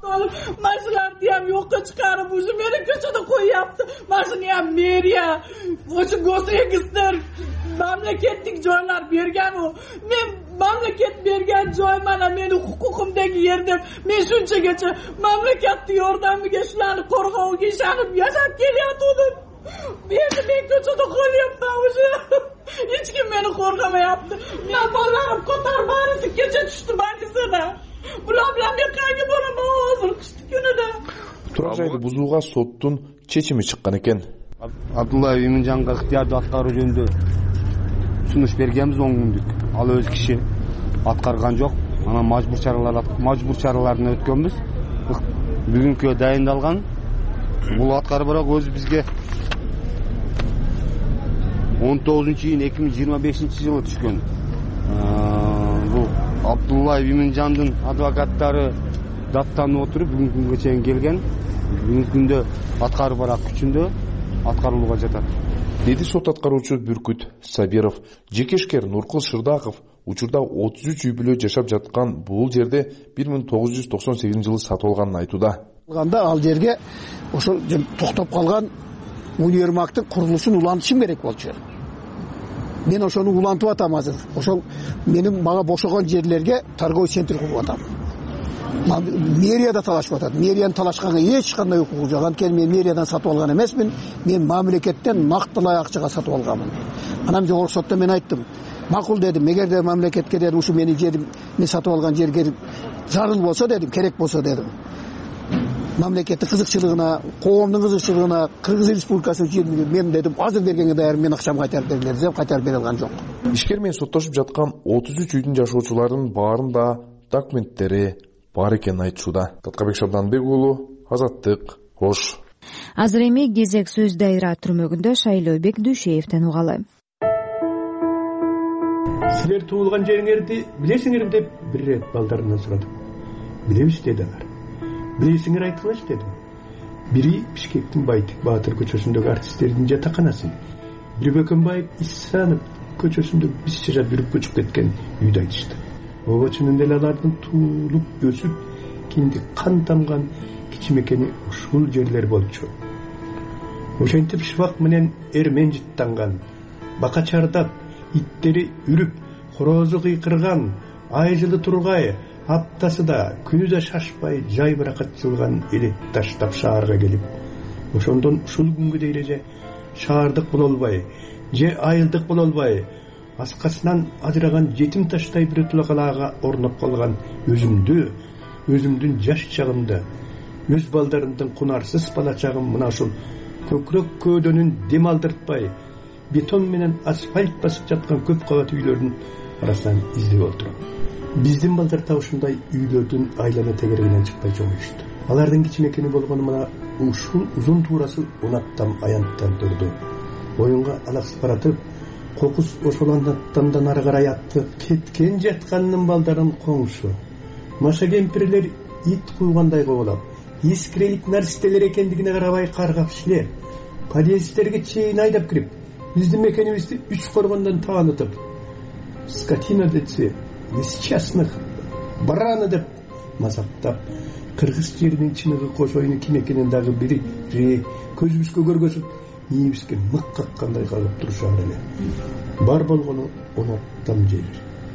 Машиналарды ham yo'qqa chiqarib, o'zi meni ko'chada qo'yyapti. Mashina ham meriya, o'sha gosregistr, mamlakatlik joylar bergan u. Men mamlakat bergan joy mana meni huquqimdagi yer deb, men shunchagacha mamlakatning yordamiga shularni qo'rg'ovga ishonib yashab kelyaptim. Endi men ko'chada qolyapman o'sha. Hech kim meni qo'rg'amayapti. Men bolalarim ko'tarib barisi kecha tushdi bag'isida. Bular bilan men qayerga boraman hozir qishki kunida? Турак жайды бузууга соттун чечими чыккан экен. Абдуллаев Иминжанга ыктыярды аткаруу жөнүндө сунуш бергенбиз он күндүк. Ал өз киши аткарган жок. Анан мажбур чаралар мажбур чараларына өткөнбүз. Бүгүнкү дайындалган. Бул аткарып бирок өзү бизге он тогузунчу июнь эки миң жыйырма бешинчи жылы түшкөн. Бул Абдуллаев Иминжандын адвокаттары даттанып отуруп бүгүнкү күнгө чейин келген. Бүгүнкү күндө аткарып барак күчүндө аткарылууга жатат. Деди сот аткаруучу Бүркүт Сабиров. Жеке ишкер Нуркул Шырдаков учурда отуз үч үй бүлө жашап жаткан бул жерде бир миң тогуз жүз токсон сегизинчи жылы сатып алганын айтууда. Ал жерге ошол токтоп калган универмагдын курулушун улантышым керек болчу. Мен ошону улантып атам азыр. Ошол менин мага бошогон жерлерге торговый центр куруп атам. мэрияда талашып атат. Мэриянын талашканга эч кандай укугу жок. Анткени мен мэриядан сатып алган эмесмин. Мен мамлекеттен нактылай акчага сатып алганмын. Анан жогорку сотто мен айттым. Макул дедим. Эгерде мамлекетке дедим ушу менин жерим, мен сатып алган жерге зарыл болсо дедим, керек болсо дедим. Мамлекеттин кызыкчылыгына, коомдун кызыкчылыгына, Кыргыз Республикасынын жерин мен дедим азыр бергенге даярмын, мен акчамды кайтарып бергилер десем, кайтарып бере алган жок. Ишкер менен соттошуп жаткан отуз үч үйдүн жашоочуларынын баарында документтери бар экенин айтышууда. Таткабек Шабданбек уулу, Азаттык, Ош. Азыр эми кезек сөз дайра түрмөгүндө Шайлообек Дүйшеевден угалы. Силер туулган жериңерди билесиңер деп бир рет балдарымдан сурадым. Билебиз деди алар. Билесиңер айтылыш дедим. Бири Бишкектин Байтик Баатыр көчөсүндөгү артисттердин жатаканасы. Бири Бөкөнбаев Исанов көчөсүндө биз жашап жүрүп көчүп кеткен үйдү айтышты. Ооба чынында эле алардын туулуп өсүп, кийинки кан тамган кичимекени ушул жерлер болчу. Ошентип шыбак менен эрмен жыттанган, бака чардап, иттери үрүп, хорозу кыйкырган, ай жылы тургай, аптасы да, күнү да шашпай, жайбыракат жылган элек таштап шаарга келип, ошондон ушул күнгө дейреже шаардык боло албай, же айылдык боло албай, аскасынан ажыраган жетим таштай бир тулакалаага орноп калган өзүмдү, өзүмдүн жаш чагымды, өз балдарымдын кунарсыз бала чагым мына ушул көкүрөк көөдөнүн дем алдыртпай, бетон менен асфальт басып жаткан көп кабат үйлөрдүн арасынан издеп отурам. Биздин балдар да ушундай үйлөрдүн айлана тегерегинен чыкпай чоңуйушту. Алардын кичинекени болгону мына ушул узун туурасы он аттам аянттан турду. Оюнга алаксып баратып, кокус ошол аттамдан ары карай атты. Кеткен жатканын балдарын коңшу. Маша кемпирлер ит куугандай коболоп, искрелик нарстелер экендигине карабай каргап шилеп, подъезддерге чейин айдап кирип, биздин мекенибизди үч коргондон таанытып, скотина десе, несчастных, бараны деп мазактап, кыргыз жеринин чыныгы кошоюну ким экенин дагы бири көзүбүзгө көргөзүп, ийибизге мык каккандай кагып турушар эле. Бар болгону он аттам жер.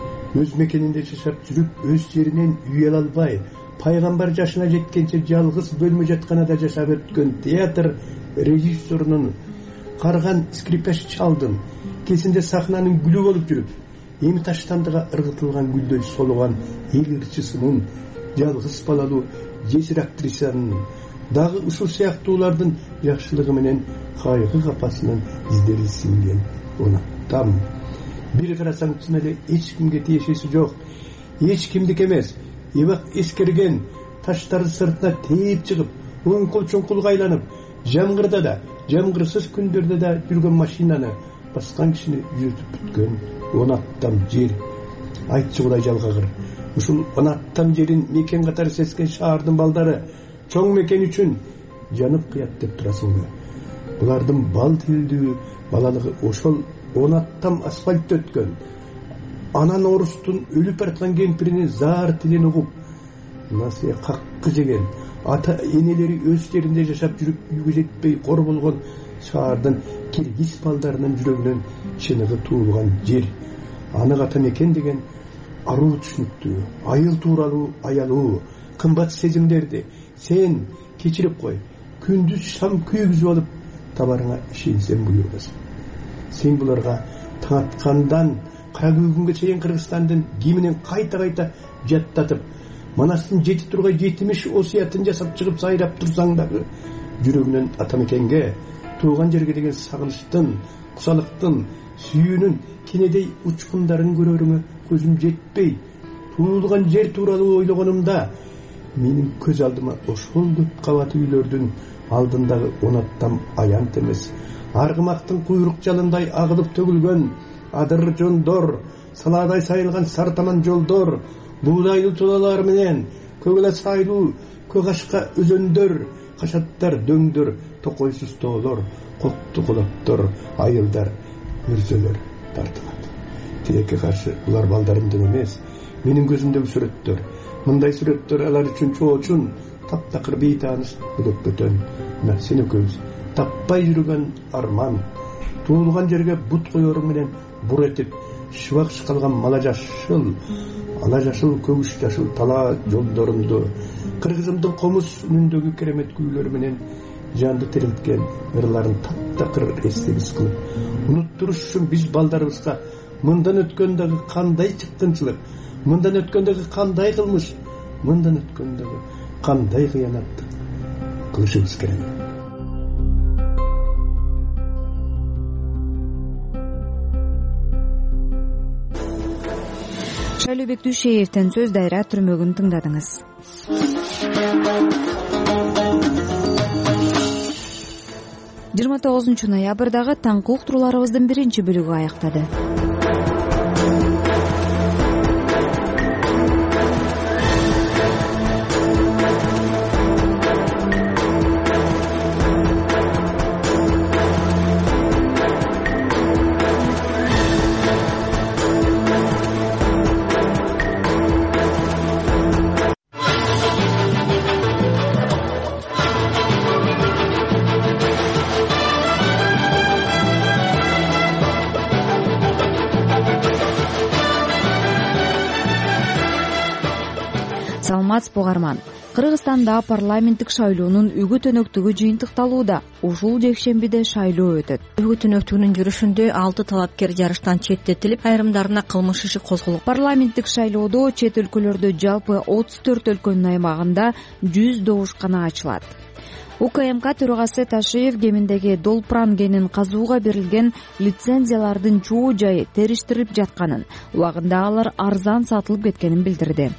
Өз мекенинде жашап жүрүп, өз жеринен үй ала албай, пайгамбар жашына жеткенче жалгыз бөлмө жатканада жашап өткөн театр режиссерунун, карган скрипач чалдын, кезинде сахнанын гүлү болуп жүрүп, эми таштандыга ыргытылган гүлдөй солуган эл ырчысынын, жалгыз балалуу жесир актрисанын, дагы ушул сыяктуулардын жакшылыгы менен кайгы капасынын издери сиңген онаттам. Бир карасаң чын эле эч кимге тиешеси жок, эч кимдик эмес, эбак эскерген таштарды сыртына тээп чыгып, уңкул-чуңкул айланып, жамгырда да, жамгырсыз күндөрдө да жүргөн машинаны баскан кишини жүзүп бүткөн он аттам жер. Айтчы Кудай жалгагыр. Ушул он аттам жерин мекен катары сескен шаардын балдары чоң мекен үчүн жанып кыят деп турасыңбы? Булардын бал тилдүү балалыгы ошол он аттам асфальтта өткөн. Анан орустун өлүп бараткан кемпиринин заар тилин угуп, насыя каккы жеген, ата энелери өз жеринде жашап жүрүп үйгө жетпей кор болгон шаардын киргиз балдарынын жүрөгүнөн чыныгы туулган жер. Аны ата мекен деген аруу түшүнүктүү, айыл тууралуу аялуу, кымбат сезимдерди сен кечирип кой. Күндүз шам күйгүзүп алып, табарыңа ишенсең буйрбасың. Сен буларга таң аткандан кара күйгүнгө чейин Кыргызстандын киминен кайта-кайта жаттатып, Манастын жети тургай жетимиш осуятын жасап чыгып сайрап турсаң дагы, жүрөгүнөн ата мекенге, тууган жерге деген сагынычтын, кусалыктын, сүйүүнүн кенедей учкундарын көрөрүмө көзүм жетпей, туулган жер тууралуу ойлогонумда, менин көз алдыма ошол көп кабат үйлөрдүн алдындагы он аттам аянт эмес, аргымактын куйрук жалындай агылып төгүлгөн адыр жондор, салаадай сайылган сартаман жолдор, буудайлы тулалар менен көгөлө сайлуу көк ашка өзөндөр, кашаттар дөңдөр, токойсуз тоолор, котту колоттор, айылдар, мүрзөлөр тартылат. Тилекке каршы булар балдарымдын эмес, менин көзүмдөгү сүрөттөр. Мындай сүрөттөр алар үчүн чоочун, таптакыр бейтааныш өдөкпөтөн. Мына сен экөөбүз таппай жүргөн арман, туулган жерге бут коёру менен бур этип, шыбак калган мала жашыл, ала жашыл көмүш жашыл талаа жолдорунду кыргызымдын комуз үнүндөгү керемет күүлөрү менен жанды тирилткен ырларын таптакыр эстегис кылып унуттуруш үчүн биз балдарыбызга мындан өткөндөгү кандай чыккынчылык, мындан өткөндөгү кандай кылмыш, мындан өткөндөгү кандай кыянатты кылышыбыз керек. Шайлообек Дүйшеевден сөз дайра түрмөгүн тыңдадыңыз. жыйырма тогузунчу ноябрдагы таңкы уктурууларыбыздын биринчи бөлүгү аяктады. Саламатсызбы угарман. Кыргызстанда парламенттик шайлоонун үгүт өнөктүгү жыйынтыкталууда. Ушул жекшембиде шайлоо өтөт. Үгүт өнөктүгүнүн жүрүшүндө алты талапкер жарыштан четтетилип, айрымдарына кылмыш иши козголгон. Парламенттик шайлоодо чет өлкөлөрдө жалпы отуз төрт өлкөнүн аймагында жүз добушкана ачылат. УКМК төрагасы Ташиев кеминдеги Долпран кенин казууга берилген лицензиялардын чоо жайы териштирилип жатканын, убагында алар арзан сатылып кеткенин билдирди.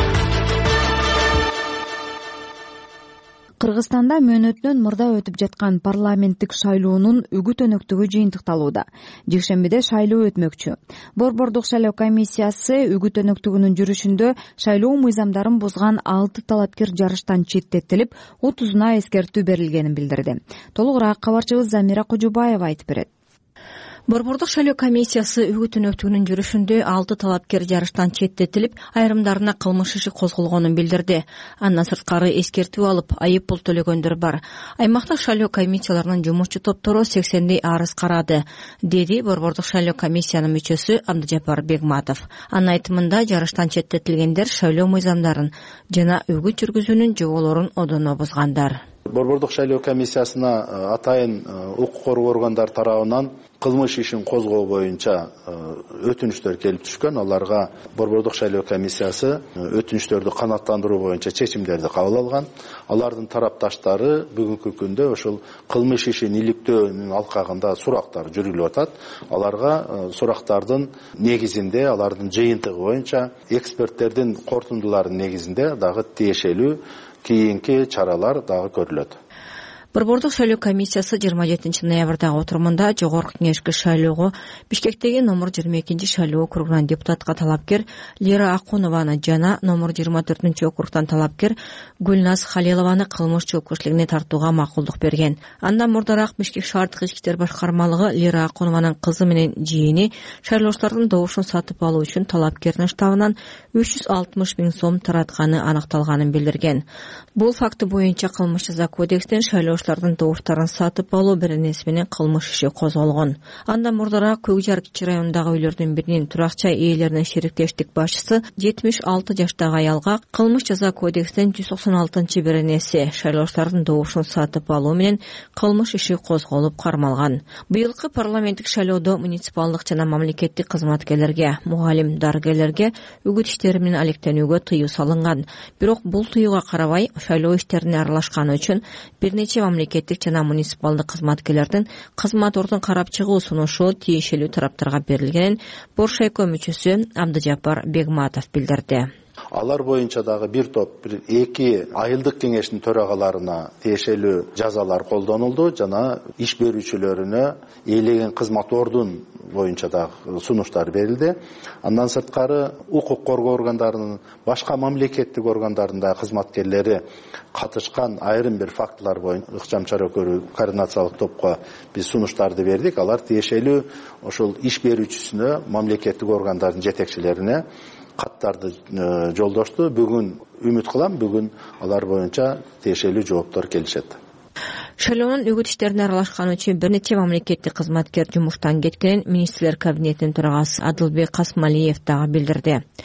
Кыргызстанда мөөнөтүнөн мурда өтүп жаткан парламенттик шайлоонун үгүт өнөктүгү жыйынтыкталууда. Жекшембиде шайлоо өтмөкчү. Борбордук шайлоо комиссиясы үгүт өнөктүгүнүн жүрүшүндө шайлоо мыйзамдарын бузган алты талапкер жарыштан четтетилип, отузуна эскертүү берилгенин билдирди. Толугураак кабарчыбыз Замира Кожобаева айтып берет. Борбордук шайлоо комиссиясы үгүт өнөктүгүнүн жүрүшүндө алты талапкер жарыштан четтетилип, айрымдарына кылмыш иши козголгонун билдирди. Андан сырткары эскертүү алып, айып пул төлөгөндөр бар. Аймактык шайлоо комиссияларынын жумушчу топтору сексендей арыз карады, деди Борбордук шайлоо комиссиянын мүчөсү Абдыжапар Бегматов. Анын айтымында жарыштан четтетилгендер шайлоо мыйзамдарын жана үгүт жүргүзүүнүн жоболорун одоно бузгандар. Борбордук шайлоо комиссиясына атайын укук коргоо органдары тарабынан кылмыш ишин козгоо боюнча өтүнүчтөр келип түшкөн. Аларга Борбордук шайлоо комиссиясы өтүнүчтөрдү канааттандыруу боюнча чечимдерди кабыл алган. Алардын тарапташтары бүгүнкү күндө ошол кылмыш ишин иликтөөнүн алкагында сурактар жүргүлүп атат. Аларга сурактардын негизинде, алардын жыйынтыгы боюнча эксперттердин корутундуларынын негизинде дагы тиешелүү кийинки чаралар дагы көрүлөт. Борбордук шайлоо комиссиясы жыйырма жетинчи ноябрдагы отурумунда жогорку кеңешке шайлоого Бишкектеги номер жыйырма экинчи шайлоо округунан депутатка талапкер Лера Акунованы жана номер жыйырма төртүнчү округтан талапкер Гүлназ Халилованы кылмыш жоопкерчилигине тартууга макулдук берген. Андан мурдараак Бишкек шаардык ички иштер башкармалыгы Лера Акунованын кызы менен жиени шайлоочулардын добушун сатып алуу үчүн талапкердин штабынан үч жүз алтымыш миң сом таратканы аныкталганын билдирген. Бул факты боюнча кылмыш жаза кодекстен шайлоочулардын добуштарын сатып алуу беренеси менен кылмыш иши козголгон. Андан мурдараак Көк Жар кичи районундагы үйлөрдүн биринин турак-жай ээлеринин шериктештик башчысы жетимиш алты жаштагы аялга кылмыш жаза кодекстен жүз токсон алтынчы беренеси шайлоочулардын добушун сатып алуу менен кылмыш иши козголуп кармалган. Быйылкы парламенттик шайлоодо муниципалдык жана мамлекеттик кызматкерлерге, мугалим, дарыгерлерге үгүт иштери менен алектенүүгө тыюу салынган. Бирок бул тыюуга карабай шайлоо иштерине аралашканы үчүн бир нече мамлекеттик жана муниципалдык кызматкерлердин кызмат ордун карап чыгуу сунушу тиешелүү тараптарга берилгенин Боршайко мүчөсү Абдыжапар Бегматов билдирди. Алар боюнча дагы бир топ бир эки айылдык кеңештин төрагаларына тиешелүү жазалар колдонулду жана иш берүүчүлөрүнө ээлеген кызмат ордун боюнча дагы сунуштар берилди. Андан сырткары укук коргоо органдарынын башка мамлекеттик органдарындагы кызматкерлери катышкан айрым бир фактылар боюнча ыкчам чара көрүү координациялык топко биз сунуштарды бердик. Алар тиешелүү ошол иш берүүчүсүнө, мамлекеттик органдардын жетекчилерине каттарды жолдошту. Бүгүн үмүт кылам, бүгүн алар боюнча тиешелүү жооптор келишет. Шайлоонун үгүт иштерине аралашканы үчүн бир нече мамлекеттик кызматкер жумуштан кеткенин министрлер кабинетинин төрагасы Адылбек Касмалиев дагы билдирди.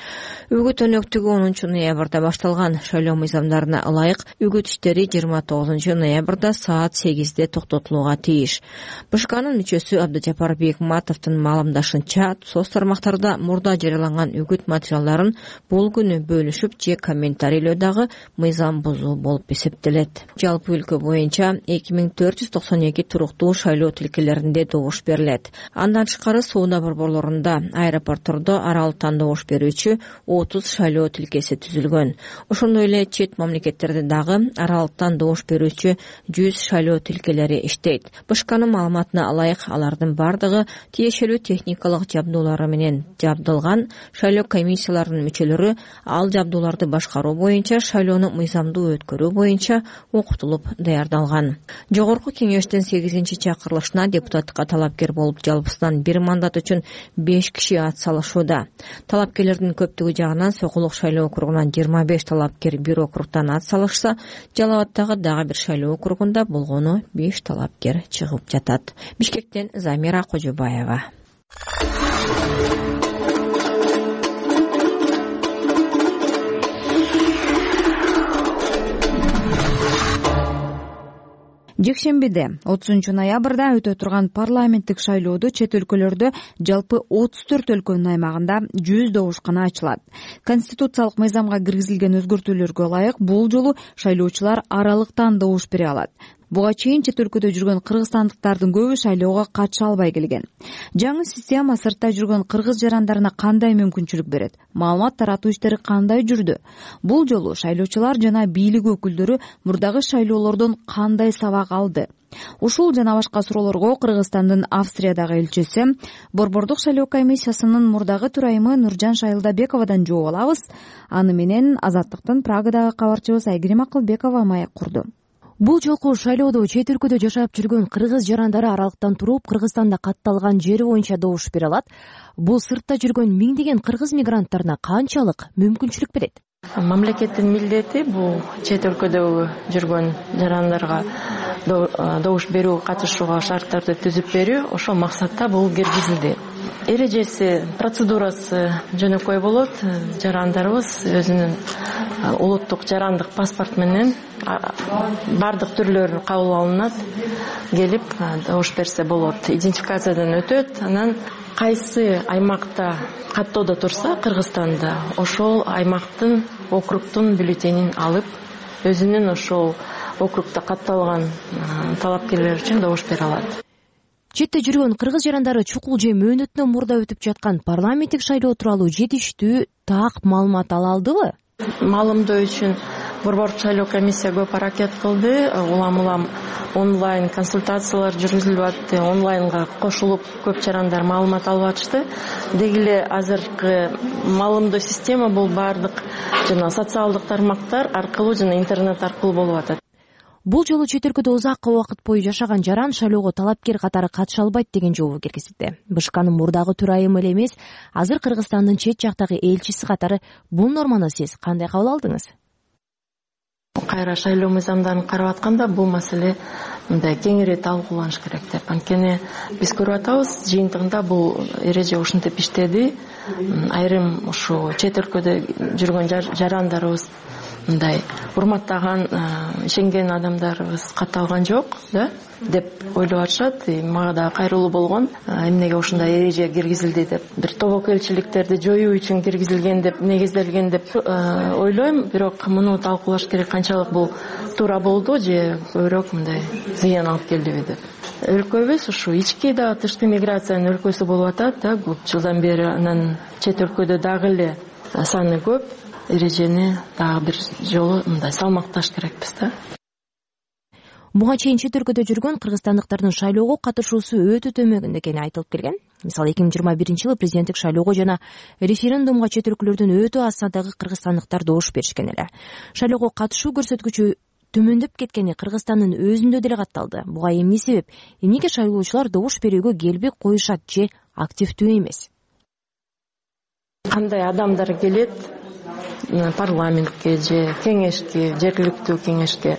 үгүт өнөктүгү онунчу ноябрда башталган. Шайлоо мыйзамдарына ылайык үгүт иштери жыйырма тогузунчу ноябрда саат сегизде токтотулууга тийиш. БШКнын мүчөсү Абдыжапар Бекматовдун маалымдашынча, соц тармактарда мурда жарыяланган үгүт материалдарын бул күнү бөлүшүп же комментарийлөө дагы мыйзам бузуу болуп эсептелет. Жалпы өлкө боюнча эки миң төрт жүз токсон эки туруктуу шайлоо тилкелеринде добуш берилет. Андан тышкары соода борборлорунда, аэропорттордо аралыктан добуш берүүчү отуз шайлоо тилкеси түзүлгөн. Ошондой эле чет мамлекеттерде дагы аралыктан добуш берүүчү жүз шайлоо тилкелери иштейт. БШКнын маалыматына ылайык алардын бардыгы тиешелүү техникалык жабдуулары менен жабдылган. Шайлоо комиссияларынын мүчөлөрү ал жабдууларды башкаруу боюнча, шайлоону мыйзамдуу өткөрүү боюнча окутулуп даярдалган. Жогорку кеңештин сегизинчи чакырылышына депутаттыкка талапкер болуп жалпысынан бир мандат үчүн беш киши ат салышууда. Талапкерлердин көптүгү жагынан Сокулук шайлоо округунан жыйырма беш талапкер бир округтан ат салышса, Жалал абадтагы дагы бир шайлоо округунда болгону беш талапкер чыгып жатат. Бишкектен Замира Кожобаева. Жекшембиде отузунчу ноябрда өтө турган парламенттик шайлоодо чет өлкөлөрдө жалпы отуз төрт өлкөнүн аймагында жүз добушкана ачылат. Конституциялык мыйзамга киргизилген өзгөртүүлөргө ылайык бул жолу шайлоочулар аралыктан добуш бере алат. Буга чейин чет өлкөдө жүргөн кыргызстандыктардын көбү шайлоого катыша албай келген. Жаңы система сыртта жүргөн кыргыз жарандарына кандай мүмкүнчүлүк берет? Маалымат таратуу иштери кандай жүрдү? Бул жолу шайлоочулар жана бийлик өкүлдөрү мурдагы шайлоолордон кандай сабак алды? Ушул жана башка суроолорго Кыргызстандын Австриядагы элчиси, Борбордук шайлоо комиссиясынын мурдагы төрайымы Нуржан Шайылдабековадан жооп алабыз. Аны менен Азаттыктын Прагадагы кабарчыбыз Айгерим Акылбекова маек курду. Бул жолку шайлоодо чет өлкөдө жашап жүргөн кыргыз жарандары аралыктан туруп Кыргызстанда катталган жери боюнча добуш бере алат. Бул сыртта жүргөн миңдеген кыргыз мигранттарына канчалык мүмкүнчүлүк берет? Мамлекеттин милдети бул чет өлкөдө жүргөн жарандарга добуш берүү, катышууга шарттарды түзүп берүү. Ошол максатта бул киргизилди. Эрежеси, процедурасы жөнөкөй болот. Жарандарыбыз өзүнүн улуттук жарандык паспорт менен бардык түрлөрү кабыл алынат, келип добуш берсе болот. Идентификациядан өтөт. Анан кайсы аймакта каттоодо турса Кыргызстанда, ошол аймактын, округтун бюллетенин алып, өзүнүн ошол округда катталган талапкерлер үчүн добуш бере алат. Четте жүргөн кыргыз жарандары чукул же мөөнөтүнөн мурда өтүп жаткан парламенттик шайлоо тууралуу жетиштүү так маалымат ала алдыбы? Маалымдоо үчүн Борбордук шайлоо комиссия көп аракет кылды. Улам улам онлайн консультациялар жүргүзүлүп атты. Онлайнга кошулуп көп жарандар маалымат алып атышты. Деги эле азыркы маалымдоо система бул бардык жана социалдык тармактар аркылуу жана интернет аркылуу болуп атат. Бул жолу чет өлкөдө узакка убакыт бою жашаган жаран шайлоого талапкер катары катыша албайт деген жообу киргизилди. БШКнын мурдагы төрайымы эле эмес, азыр Кыргызстандын чет жактагы элчиси катары бул норманы сиз кандай кабыл алдыңыз? Кайра шайлоо мыйзамдарын карап атканда бул маселе мындай кеңири талкууланыш керек деп. Анткени биз көрүп атабыз, жыйынтыгында бул эреже ушинтип иштеди. Айрым ушу чет өлкөдө жүргөн жарандарыбыз мындай урматтаган, ишенген адамдарыбыз катталган жок, да, деп ойлоп атышат. Мага да кайрылуу болгон. Эмнеге ушундай эреже киргизилди деп, бир тобокелчиликтерди жоюу үчүн киргизилген деп, негизделген деп ойлойм. Бирок муну талкуулаш керек, канчалык бул туура болду же көбүрөөк мындай зыян алып келдиби деп. Өлкөбүз ушу ички да тышкы миграциянын өлкөсү болуп атат да, көп жылдан бери. Анан чет өлкөдө дагы эле саны көп. Эрежени дагы бир жолу мындай салмакташ керекпиз да. Буга чейин чет өлкөдө жүргөн кыргызстандыктардын шайлоого катышуусу өтө төмөн экени айтылып келген. Мисалы эки миң жыйырма биринчи жылы президенттик шайлоого жана референдумга чет өлкөлөрдөн өтө аз сандагы кыргызстандыктар добуш беришкен эле. Шайлоого катышуу көрсөткүчү төмөндөп кеткени Кыргызстандын өзүндө деле катталды. Буга эмне себеп? Эмнеге шайлоочулар добуш берүүгө келбей коюшат же активдүү эмес? Кандай адамдар келет парламентке же кеңешке, жергиликтүү кеңешке,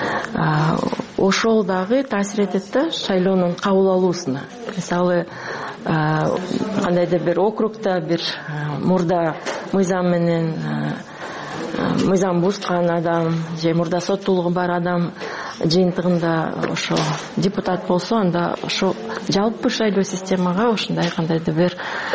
ошол дагы таасир этет да шайлоонун кабыл алуусуна. Мисалы, кандайдыр бир округда бир мурда мыйзам менен мыйзам бузган адам же мурда соттуулугу бар адам жыйынтыгында ошо депутат болсо, анда ошо жалпы шайлоо системага ушундай кандайдыр бир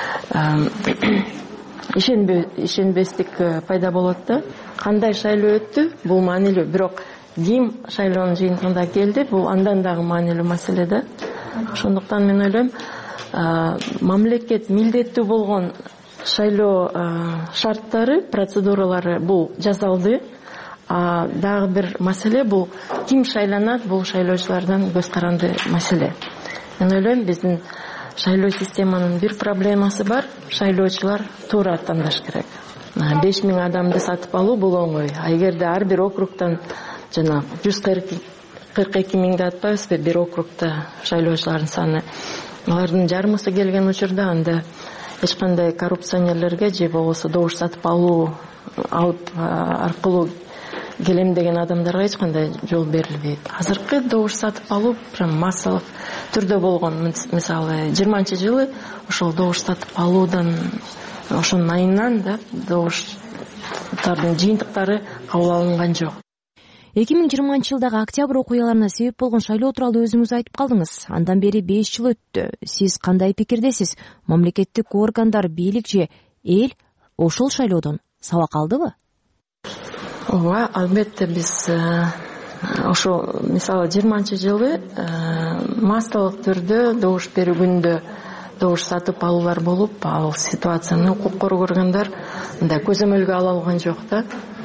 ишенбестик пайда болот да. Кандай шайлоо өттү, бул маанилүү, бирок ким шайлоонун жыйынтыгында келди, бул андан дагы маанилүү маселе да. Ошондуктан мен ойлойм, мамлекет милдеттүү болгон шайлоо шарттары, процедуралары бул жасалды. А дагы бир маселе бул ким шайланат, бул шайлоочулардан көз каранды маселе. Мен ойлойм, биздин шайлоо системанын бир проблемасы бар, шайлоочулар туура тандаш керек. беш миң адамды сатып алуу бул оңой. А эгерде ар бир округтан жана жүз кырк эки миңди атпайбызбы, бир округта шайлоочулардын саны, алардын жарымысы келген учурда анда эч кандай коррупционерлерге же болбосо добуш сатып алуу алып аркылуу келем деген адамдарга эч кандай жол берилбейт. Азыркы добуш сатып алуу прям массалык түрдө болгон. Мисалы жыйырманчы жылы ошол добуш сатып алуудан, ошонун айынан да добуштардын жыйынтыктары кабыл алынган жок. эки миң жыйырманчы жылдагы октябрь окуяларына себеп болгон шайлоо тууралуу өзүңүз айтып калдыңыз. Андан бери беш жыл өттү. Сиз кандай пикирдесиз? Мамлекеттик органдар, бийлик же эл ошол шайлоодон сабак алдыбы? Ооба, албетте биз ошо мисалы жыйырманчы жылы массалык түрдө добуш берүү күндө добуш сатып алуулар болуп, ал ситуацияны укук коргоо органдар мындай көзөмөлгө ала алган жок да.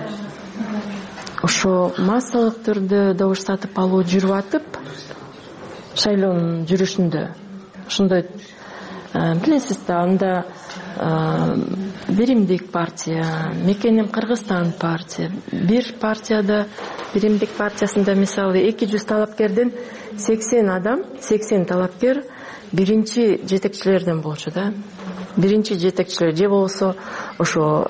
Ошо массалык түрдө добуш сатып алуу жүрүп атып, шайлоонун жүрүшүндө ошондой билесиз да, анда Биримдик партия, Мекеним Кыргызстан партия, бир партияда, Биримдик партиясында мисалы эки жүз талапкерден сексен адам, сексен талапкер биринчи жетекчилерден болчу да. Биринчи жетекчилер же болсо ошо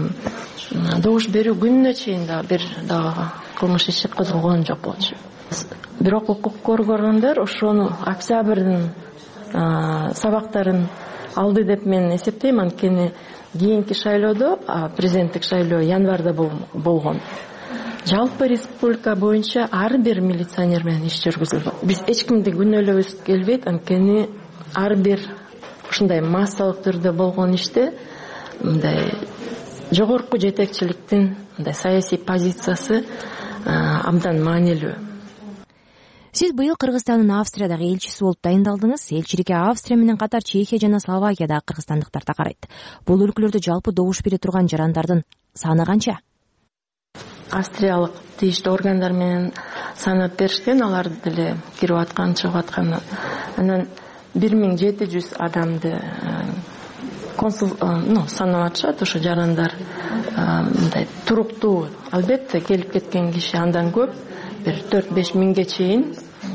добуш берүү күнүнө чейин да бир дагы кылмыш иши козголгон жок болчу. Бирок укук коргоо органдар ошону октябрдын сабактарын алды деп мен эсептейм. Анткени кийинки шайлоодо, президенттик шайлоо январда болгон. Жалпы республика боюнча ар бир милиционер менен иш жүргүзүлдү. Биз эч кимди күнөөлөбүз келбейт, анткени ар бир ушундай массалык түрдө болгон иште мындай жогорку жетекчиликтин мындай саясий позициясы абдан маанилүү. Сиз быйыл Кыргызстандын Австриядагы элчиси болуп дайындалдыңыз. Элчиликке Австрия менен катар Чехия жана Словакияда кыргызстандыктар да карайт. Бул өлкөлөрдө жалпы добуш бере турган жарандардын саны канча? Австриялык тийиштүү органдар менен санап беришкен, алар деле кирип аткан, чыгып аткан. Анан бир миң жети жүз адамды консул, ну, санап атышат. Ошо жарандар мындай туруктуу, албетте келип кеткен киши андан көп, бир төрт беш миңге чейин.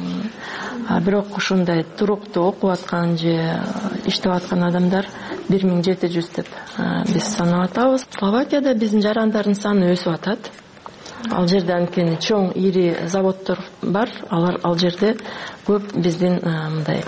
Бирок ушундай туруктуу окуп аткан же иштеп аткан адамдар бир миң жети жүз деп биз санап атабыз. Словакияда биздин жарандардын саны өсүп атат. Ал жерде анткени чоң ири заводдор бар. Алар ал жерде көп биздин мындай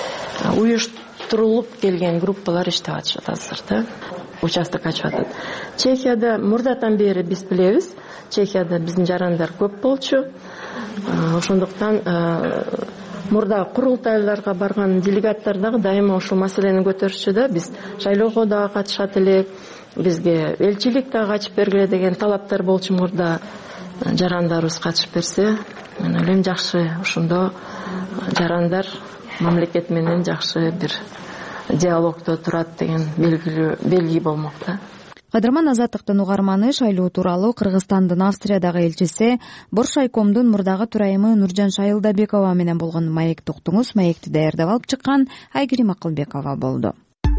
уюштурулуп келген группалар иштеп атышат азыр да. Участок ачып атат. Чехияда мурдатан бери биз билебиз, Чехияда биздин жарандар көп болчу. Ошондуктан мурда курултайларга барган делегаттар дагы дайыма ушул маселени көтөрүшчү да. Биз шайлоого дагы катышат элек, бизге элчилик дагы ачып бергиле деген талаптар болчу мурда. Жарандарыбыз катышып берсе, мен ойлойм жакшы, ошондо жарандар мамлекет менен жакшы бир диалогдо турат деген белгилүү белги болмок да. Кадырман Азаттыктын угарманы шайлоо тууралуу Кыргызстандын Австриядагы элчиси Боршайкомдун мурдагы төрайымы Нуржан Шайылдабекова менен болгон маекти уктуңуз. Маекти даярдап алып чыккан Айгерим Акылбекова болду.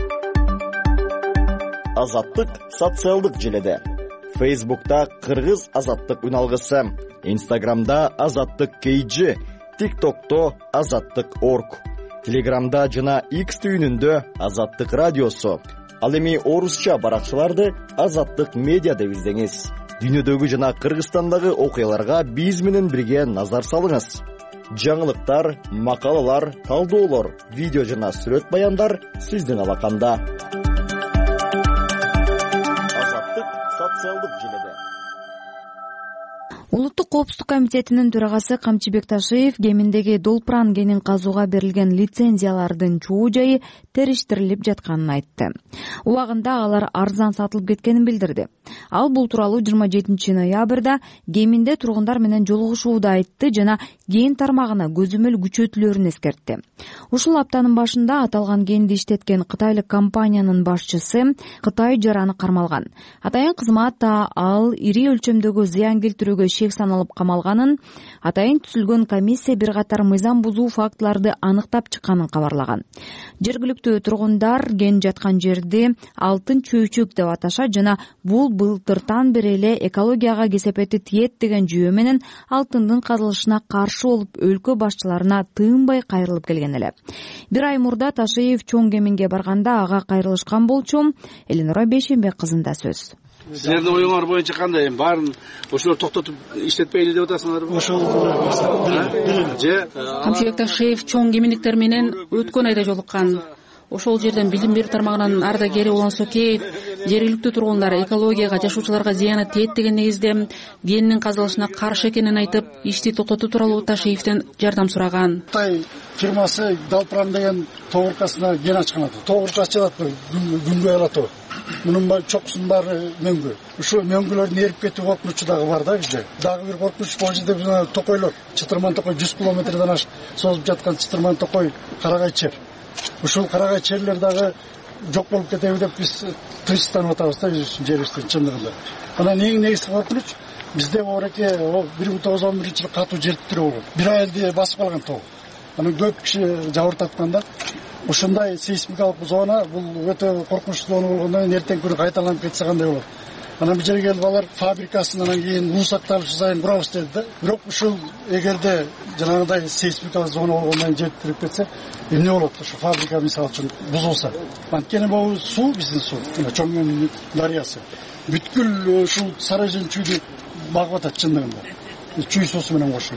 Азаттык социалдык желеде. Фейсбукта Кыргыз Азаттык үналгысы, Инстаграмда Азаттык кейджи, ТикТокто Азаттык орг, Телеграмда жана X түйүнүндө Азаттык радиосу. Ал эми орусча баракчаларды Азаттык медиа деп издеңиз. Дүйнөдөгү жана Кыргызстандагы окуяларга биз менен бирге назар салыңыз. Жаңылыктар, макалалар, талдоолор, видео жана сүрөт баяндар сиздин алаканда. Улуттук коопсуздук комитетинин төрагасы Камчыбек Ташиев кеминдеги Долпран кенин казууга берилген лицензиялардын чоо жайы териштирилип жатканын айтты. Убагында алар арзан сатылып кеткенин билдирди. Ал бул тууралуу жыйырма жетинчи ноябрда кеминде тургундар менен жолугушууда айтты жана кен тармагына көзөмөл күчөтүүлөрүн эскертти. Ушул аптанын башында аталган кенди иштеткен кытайлык компаниянын башчысы Кытай жараны кармалган. Атайын кызматта ал ири өлчөмдөгү зыян келтирүүгө шек саналып камалганын, атайын түзүлгөн комиссия бир катар мыйзам бузуу фактыларды аныктап чыкканын кабарлаган. Жергиликтүү тургундар кен жаткан жерди алтын чөйчөк деп аташат жана бул былтыртан бери эле экологияга кесепети тиет деген жүйө менен алтындын казылышына каршы болуп өлкө башчыларына тыынбай кайрылып келген эле. Бир ай мурда Ташиев чоң кеминге барганда ага кайрылышкан болчу. Эленора Бейшенбек кызында сөз. Силердин оюңар боюнча кандай? Баарын ошолор токтотуп иштетпейли деп атасыңарбы? Ошол же Камчыбек Ташиев чоң кеминдиктер менен өткөн айда жолуккан. Ошол жерден билим берүү тармагынан ардагери Улан Сокеев жергиликтүү тургундар экологияга, жашоочуларга зыяны тиет деген негизде кенинин казылышына каршы экенин айтып, ишти токтотуу тууралуу Ташиевден жардам сураган. Кытай фирмасы Долпран деген тогуркасына кен ачкан аты. Тогурка ачылат, күнгөй алат о. Мунун чокусунун баары мөңгү. Ушул мөңгүлөрдүн эрип кетүү коркунучу дагы бар да бизде. Дагы бир коркунуч бул жерде биз токойлор, Чытырман токой жүз километрден ашык созуп жаткан Чытырман токой Карагай чер. Ушул Карагай черлер дагы жок болуп кетеби деп биз тынчтанып атабыз да жерибиздин чындыгында. Анан эң негизги коркунуч бизде оореке бир миң тогуз жүз он биринчи жылы катуу жер титирөө болду. Бир айылды басып калган тоо. Анан көп киши жабыртатканда ушундай сейсмикалык зона бул өтө коркунучтуу зона болгондон кийин эртең күнү кайталанып кетсе кандай болот? Анан бул жерге келип алар фабрикасын анан кийин уусакталышы сайын курабыз деди да. Бирок ушул эгерде жанагындай сейсмикалык зона болгондон кийин жер титирип кетсе, эмне болот? Ушу фабрика мисалы үчүн бузулса. Анткени бул суу биздин суу, чоң кем дарыясы. Бүткүл ушул Сарайжын чүйдү багып атат чындыгында. Чүй суусу менен кошуп.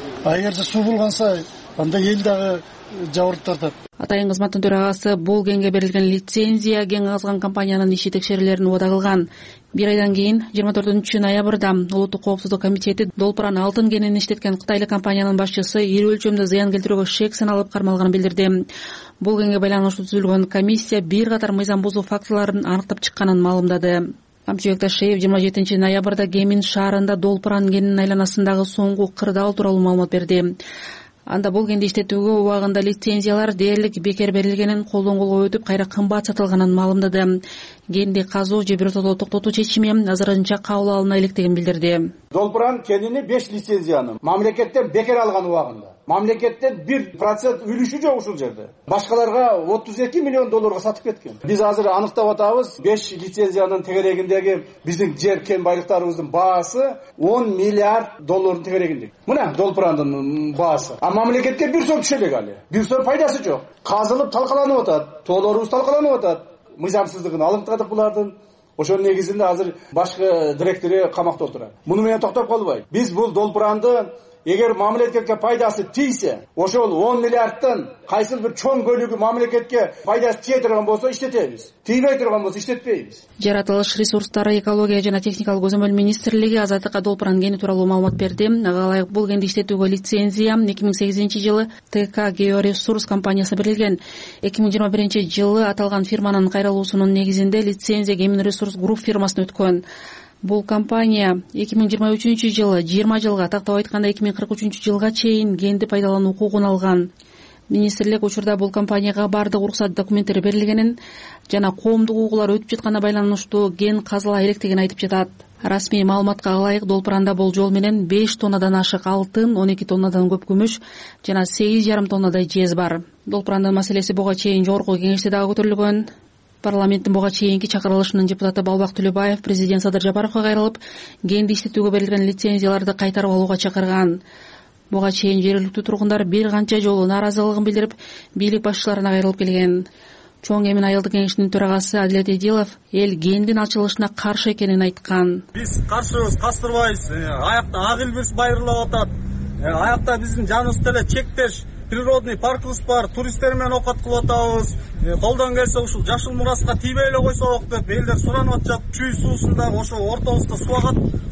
А эгерде суу булганса, анда эл дагы жабырып тартат. Атайын кызматтын төрагасы бул кенге берилген лицензия кен казган компаниянын иши текшерүүлөрүн убада кылган. Бир айдан кийин жыйырма төртүнчү ноябрда Улуттук коопсуздук комитети Долпран алтын кенин иштеткен кытайлык компаниянын башчысы ири өлчөмдө зыян келтирүүгө шек саналып кармалганын билдирди. Бул кенге байланыштуу түзүлгөн комиссия бир катар мыйзам бузуу фактыларын аныктап чыкканын маалымдады. Камчыбек Ташиев жыйырма жетинчи ноябрда Кемин шаарында Долпран кенинин айланасындагы соңку кырдаал тууралуу маалымат берди. Анда бул кенди иштетүүгө убагында лицензиялар дээрлик бекер берилгенин, колдон колго өтүп кайра кымбат сатылганын маалымдады. Кенди казуу же биротодо токтотуу чечими азырынча кабыл алына электигин билдирди. Долпран кенини беш лицензияны мамлекеттен бекер алган убагында. Мамлекеттен бир процент үлүшү жок ушул жерде. Башкаларга отуз эки миллион долларга сатып кеткен. Биз азыр аныктап атабыз, беш лицензиянын тегерегиндеги биздин жер кен байлыктарыбыздын баасы он миллиард доллардын тегерегинде. Мына Долпрандын баасы. А мамлекетке бир сом түшө элек али. Бир сом пайдасы жок. Казылып талкаланып атат, тоолорубуз талкаланып атат. Мыйзамсыздыгын алыктадык булардын. Ошонун негизинде азыр башкы директору камакта отурат. Муну менен токтоп калбайт. Биз бул Долпранды эгер мамлекетке пайдасы тийсе, ошол он миллиардтан кайсыл бир чоң бөлүгү мамлекетке пайдасы тие турган болсо иштетебиз. Тийбей турган болсо иштетпейбиз. Жаратылыш ресурстары, экология жана техникалык көзөмөл министрлиги азаттыкка Долпран кени тууралуу маалымат берди. Ага ылайык бул кенди иштетүүгө лицензия эки миң сегизинчи жылы ТК Георесурс компаниясына берилген. эки миң жыйырма биринчи жылы аталган фирманын кайрылуусунун негизинде лицензия Кемин Ресурс Групп фирмасына өткөн. Бул компания эки миң жыйырма үчүнчү жылы жыйырма жылга, тактап айтканда эки миң кырк үчүнчү жылга чейин кенди пайдалануу укугун алган. Министрлик учурда бул компанияга бардык уруксат документтери берилгенин жана коомдук угуулар өтүп жатканына байланыштуу кен казыла электигин айтып жатат. Расмий маалыматка ылайык Долпранда болжол менен беш тоннадан ашык алтын, он эки тоннадан көп күмүш жана сегиз жарым тоннадай жез бар. Долпрандын маселеси буга чейин жогорку кеңеште дагы көтөрүлгөн. Парламенттин буга чейинки чакырылышынын депутаты Балбак Төлөбаев президент Садыр Жапаровго кайрылып, кенди иштетүүгө берилген лицензияларды кайтарып алууга чакырган. Буга чейин жергиликтүү тургундар бир канча жолу нааразылыгын билдирип, бийлик башчыларына кайрылып келген. Чоң Кемин айылдык кеңешинин төрагасы Адилет Эдилов эл кендин ачылышына каршы экенин айткан. Биз каршыбыз, кастырбайбыз. Аякта ак илбирс байырлап атат. Аякта биздин жаныбызда эле чектеш природный паркыбыз бар, туристтер менен окат кылып атабыз. Колдон келсе ушул жашыл мураска тийбей эле койсок деп элдер суранып атышат. Чүй суусунда ошо ортобузда суу агат.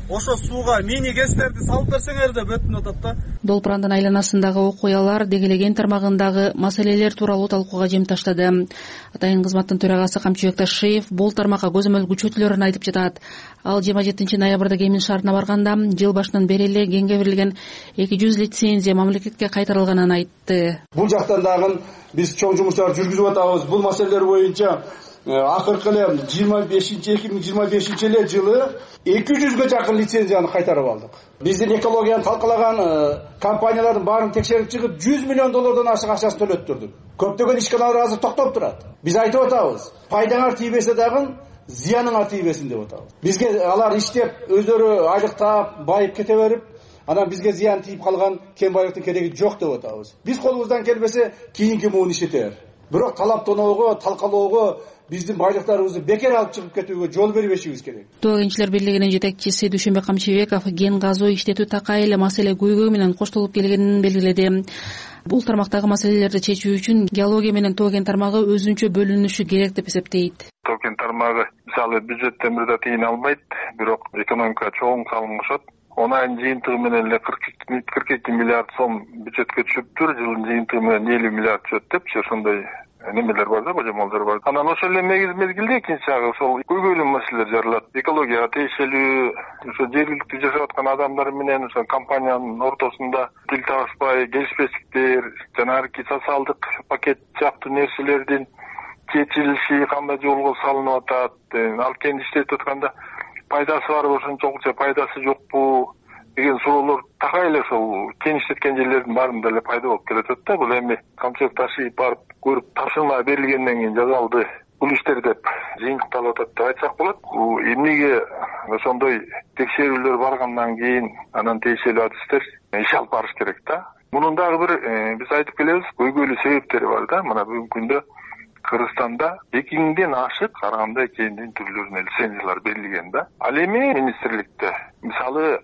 ошо сууга мини гэстерди салып берсеңер деп өтүнүп атат да. Долпурандын айланасындагы окуялар дегелеген тармагындагы маселелер тууралуу талкууга жем таштады. Атайын кызматтын төрагасы Камчыбек Ташиев бул тармакка көзөмөл күчөтүлөрүн айтып жатат. Ал жыйырма жетинчи ноябрда Кемин шаарына барганда жыл башынан бери эле кенге берилген эки жүз лицензия мамлекетке кайтарылганын айтты. Бул жактан дагы биз чоң жумуштар жүргүзүп атабыз. Бул маселелер боюнча акыркы эле жыйырма бешинчи эки миң жыйырма бешинчи эле жылы эки жүзгө жакын лицензияны кайтарып алдык. Биздин экологияны талкалаган компаниялардын баарын текшерип чыгып жүз миллион доллардан ашык акчасын төлөттүрдүк. Көптөгөн ишканалар азыр токтоп турат. Биз айтып атабыз, пайдаңар тийбесе дагы зыяныңар тийбесин деп атабыз. Бизге алар иштеп өздөрү айлык таап, байып кете берип, анан бизге зыян тийип калган кен байлыктын кереги жок деп атабыз. Биз колубуздан келбесе кийинки муун иштетер. Бирок талаптоноого, талкалоого, биздин байлыктарыбызды бекер алып чыгып кетүүгө жол бербешибиз керек. Тоо кенчилер бирлигинин жетекчиси Дүйшөнбек Камчыбеков кен газоо иштетүү такай эле маселе көйгөй менен коштолуп келгенин белгиледи. Бул тармактагы маселелерди чечүү үчүн геология менен тоо кен тармагы өзүнчө бөлүнүшү керек деп эсептейт. Тоо кен тармагы мисалы бюджеттен бир да тыйын алмайт, бирок экономикага чоң салымгышат. Онайын жыйынтыгы менен эле кырк эки миллиард сом бюджетке түшүптүр, жылдын жыйынтыгы менен элүү миллиард түшөт депчи, ошондой немелер бар да, божомолдор бар. Анан ошол эле мезгилде экинчи жагы ошол көйгөйлүү маселелер жаралат. Экологияга тиешелүү, ошо жергиликтүү жашап аткан адамдар менен ошо компаниянын ортосунда тил табышпай, келишпестиктер, жанагы социалдык пакет сыяктуу нерселердин чечилиши кандай жолго салынып атат, ал кен иштетип атканда пайдасы барбы, ошончолукча пайдасы жокпу деген суроолор такай эле ошол кен иштеткен жерлердин баарында эле пайда болуп келатат да. Бул эми Камчыбек Ташиев барып көрүп тапшырма берилгенден кийин жасалды бул иштер деп жыйынтыкталып атат деп айтсак болот. Эмнеге ошондой текшерүүлөр баргандан кийин анан тиешелүү адистер иш алып барыш керек да. Мунун дагы бир биз айтып келебиз, көйгөйлүү себептери бар да. Мына бүгүнкү күндө Кыргызстанда эки миңден ашык караганда кендин түрлөрүнө лицензиялар берилген да. Ал эми министрликте мисалы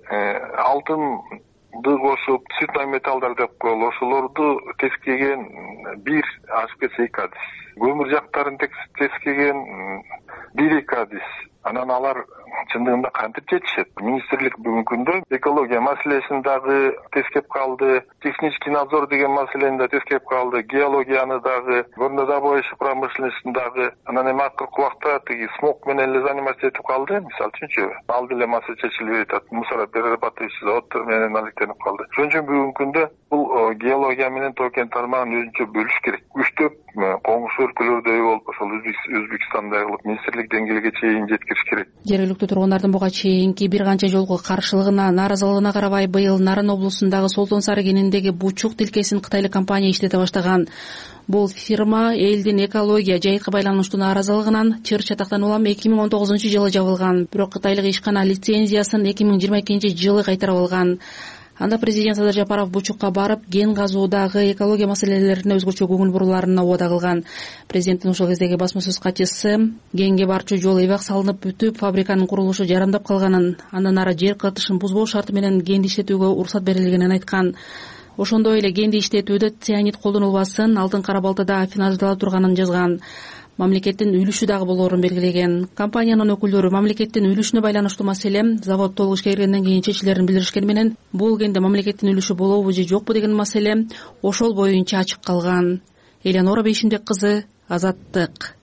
алтынды кошуп, цветной металлдар деп коелу, ошолорду тескеген бир ашып кетсе эки адис. Көмүр жактарын тескеген бир эки адис. Анан алар чындыгында кантип жетишет? Министрлик бүгүнкү күндө экология маселесин дагы тескеп калды, технический надзор деген маселени да тескеп калды, геологияны дагы, горнодобывающий промышленностьтун дагы, анан эми акыркы убакта тиги смог менен эле заниматься этип калды. Мисалы үчүнчү, ал деле маселе чечилбей атат, мусороперерабатывающий заводдор менен алектенип калды. Ошон үчүн бүгүнкү күндө бул геология менен тоо кен тармагын өзүнчө бөлүш керек. Үчтөп коңшу өлкөлөрдөй болуп, ошол Өзбекстандай кылып министрлик деңгээлиге чейин жеткириш керек. Жергиликтүү тургундардын буга чейинки бир канча жолку каршылыгына, нааразылыгына карабай быйыл Нарын облусундагы Солтон Сары кениндеги бучук тилкесин кытайлык компания иштете баштаган. Бул фирма элдин экология жайкы байланыштуу нааразылыгынан чыр чатактан улам эки миң он тогузунчу жылы жабылган. Бирок кытайлык ишкана лицензиясын эки миң жыйырма экинчи жылы кайтарып алган. Анда президент Садыр Жапаров бучукка барып, кен газоодагы экология маселелерине өзгөчө көңүл буруларын убада кылган. Президенттин ошол кездеги басма сөз катчысы кенге барчу жол эбак салынып бүтүп, фабриканын курулушу жарандап калганын, андан ары жер катышын бузбоо шарты менен кенди иштетүүгө уруксат берилгенин айткан. Ошондой эле кенди иштетүүдө цианид колдонулбасын, алтын кара балтада афинаждала турганын жазган. Мамлекеттин үлүшү дагы болоорун белгилеген. Компаниянын өкүлдөрү мамлекеттин үлүшүнө байланыштуу маселе завод толук ишке киргенден кийин чечилерин билдиришкени менен, бул кенде мамлекеттин үлүшү болобу же жокпу деген маселе ошол боюнча ачык калган. Эленора Бейшимбек кызы, Азаттык.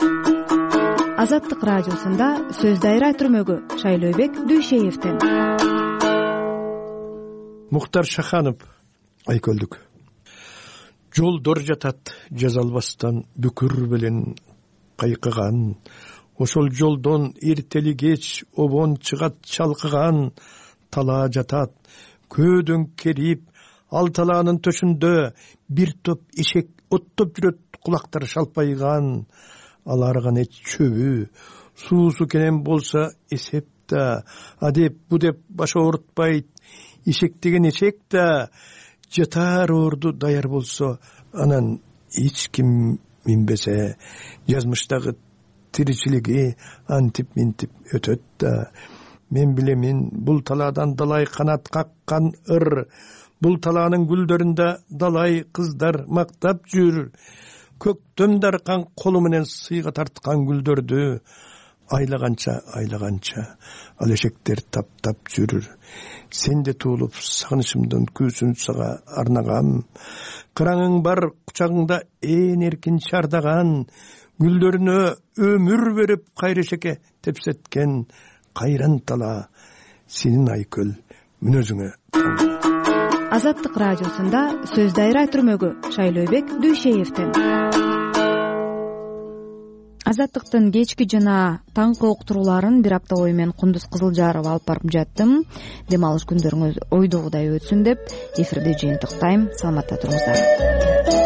Азаттык радиосунда сөз дайра түрмөгү Шайлообек Дүйшеевден. Мухтар Шаханов, Айкөлдүк. Жолдор жатат жазалбастан бүкүр белен кайкыган, ошол жолдон эртели кеч обон чыгат чалкыган, талаа жатат көөдөн керип, ал талаанын төшүндө бир топ ишек оттоп жүрөт, кулактары шалпайган, аларган эч чөбү, суусу кенен болсо эсеп да, адеп бу деп баш оорутпайт, ишек деген эшек да, жатар орду даяр болсо, анан эч ким минбесе, жазмыштагы тиричилиги антип минтип өтөт да. Мен билемин, бул талаадан далай канат каккан ыр, бул талаанын гүлдөрүндө далай кыздар мактап жүр, көктөм даркан колу менен сыйга тарткан гүлдөрдү, айлаганча айлаганча ал эшектер таптап жүрүр. Сен де туулуп сагынычымдын күүсүн сага арнагам. Кыраңың бар кучагыңда ээн эркин шардаган, гүлдөрүнө өмүр берип кайрешеке тепсеткен кайран тала сенин айкөл мүнөзүңө. Азаттык радиосунда сөз дайра түрмөгү Шайлообек Дүйшеевден. Азаттыктын кечки жана таңкы уктурууларын бир апта бою мен Кундуз Кызылжарова алып барып жаттым. Дем алыш күндөрүңүз ойдогудай өтсүн деп эфирде жыйынтыктайм. Саламатта туруңуздар.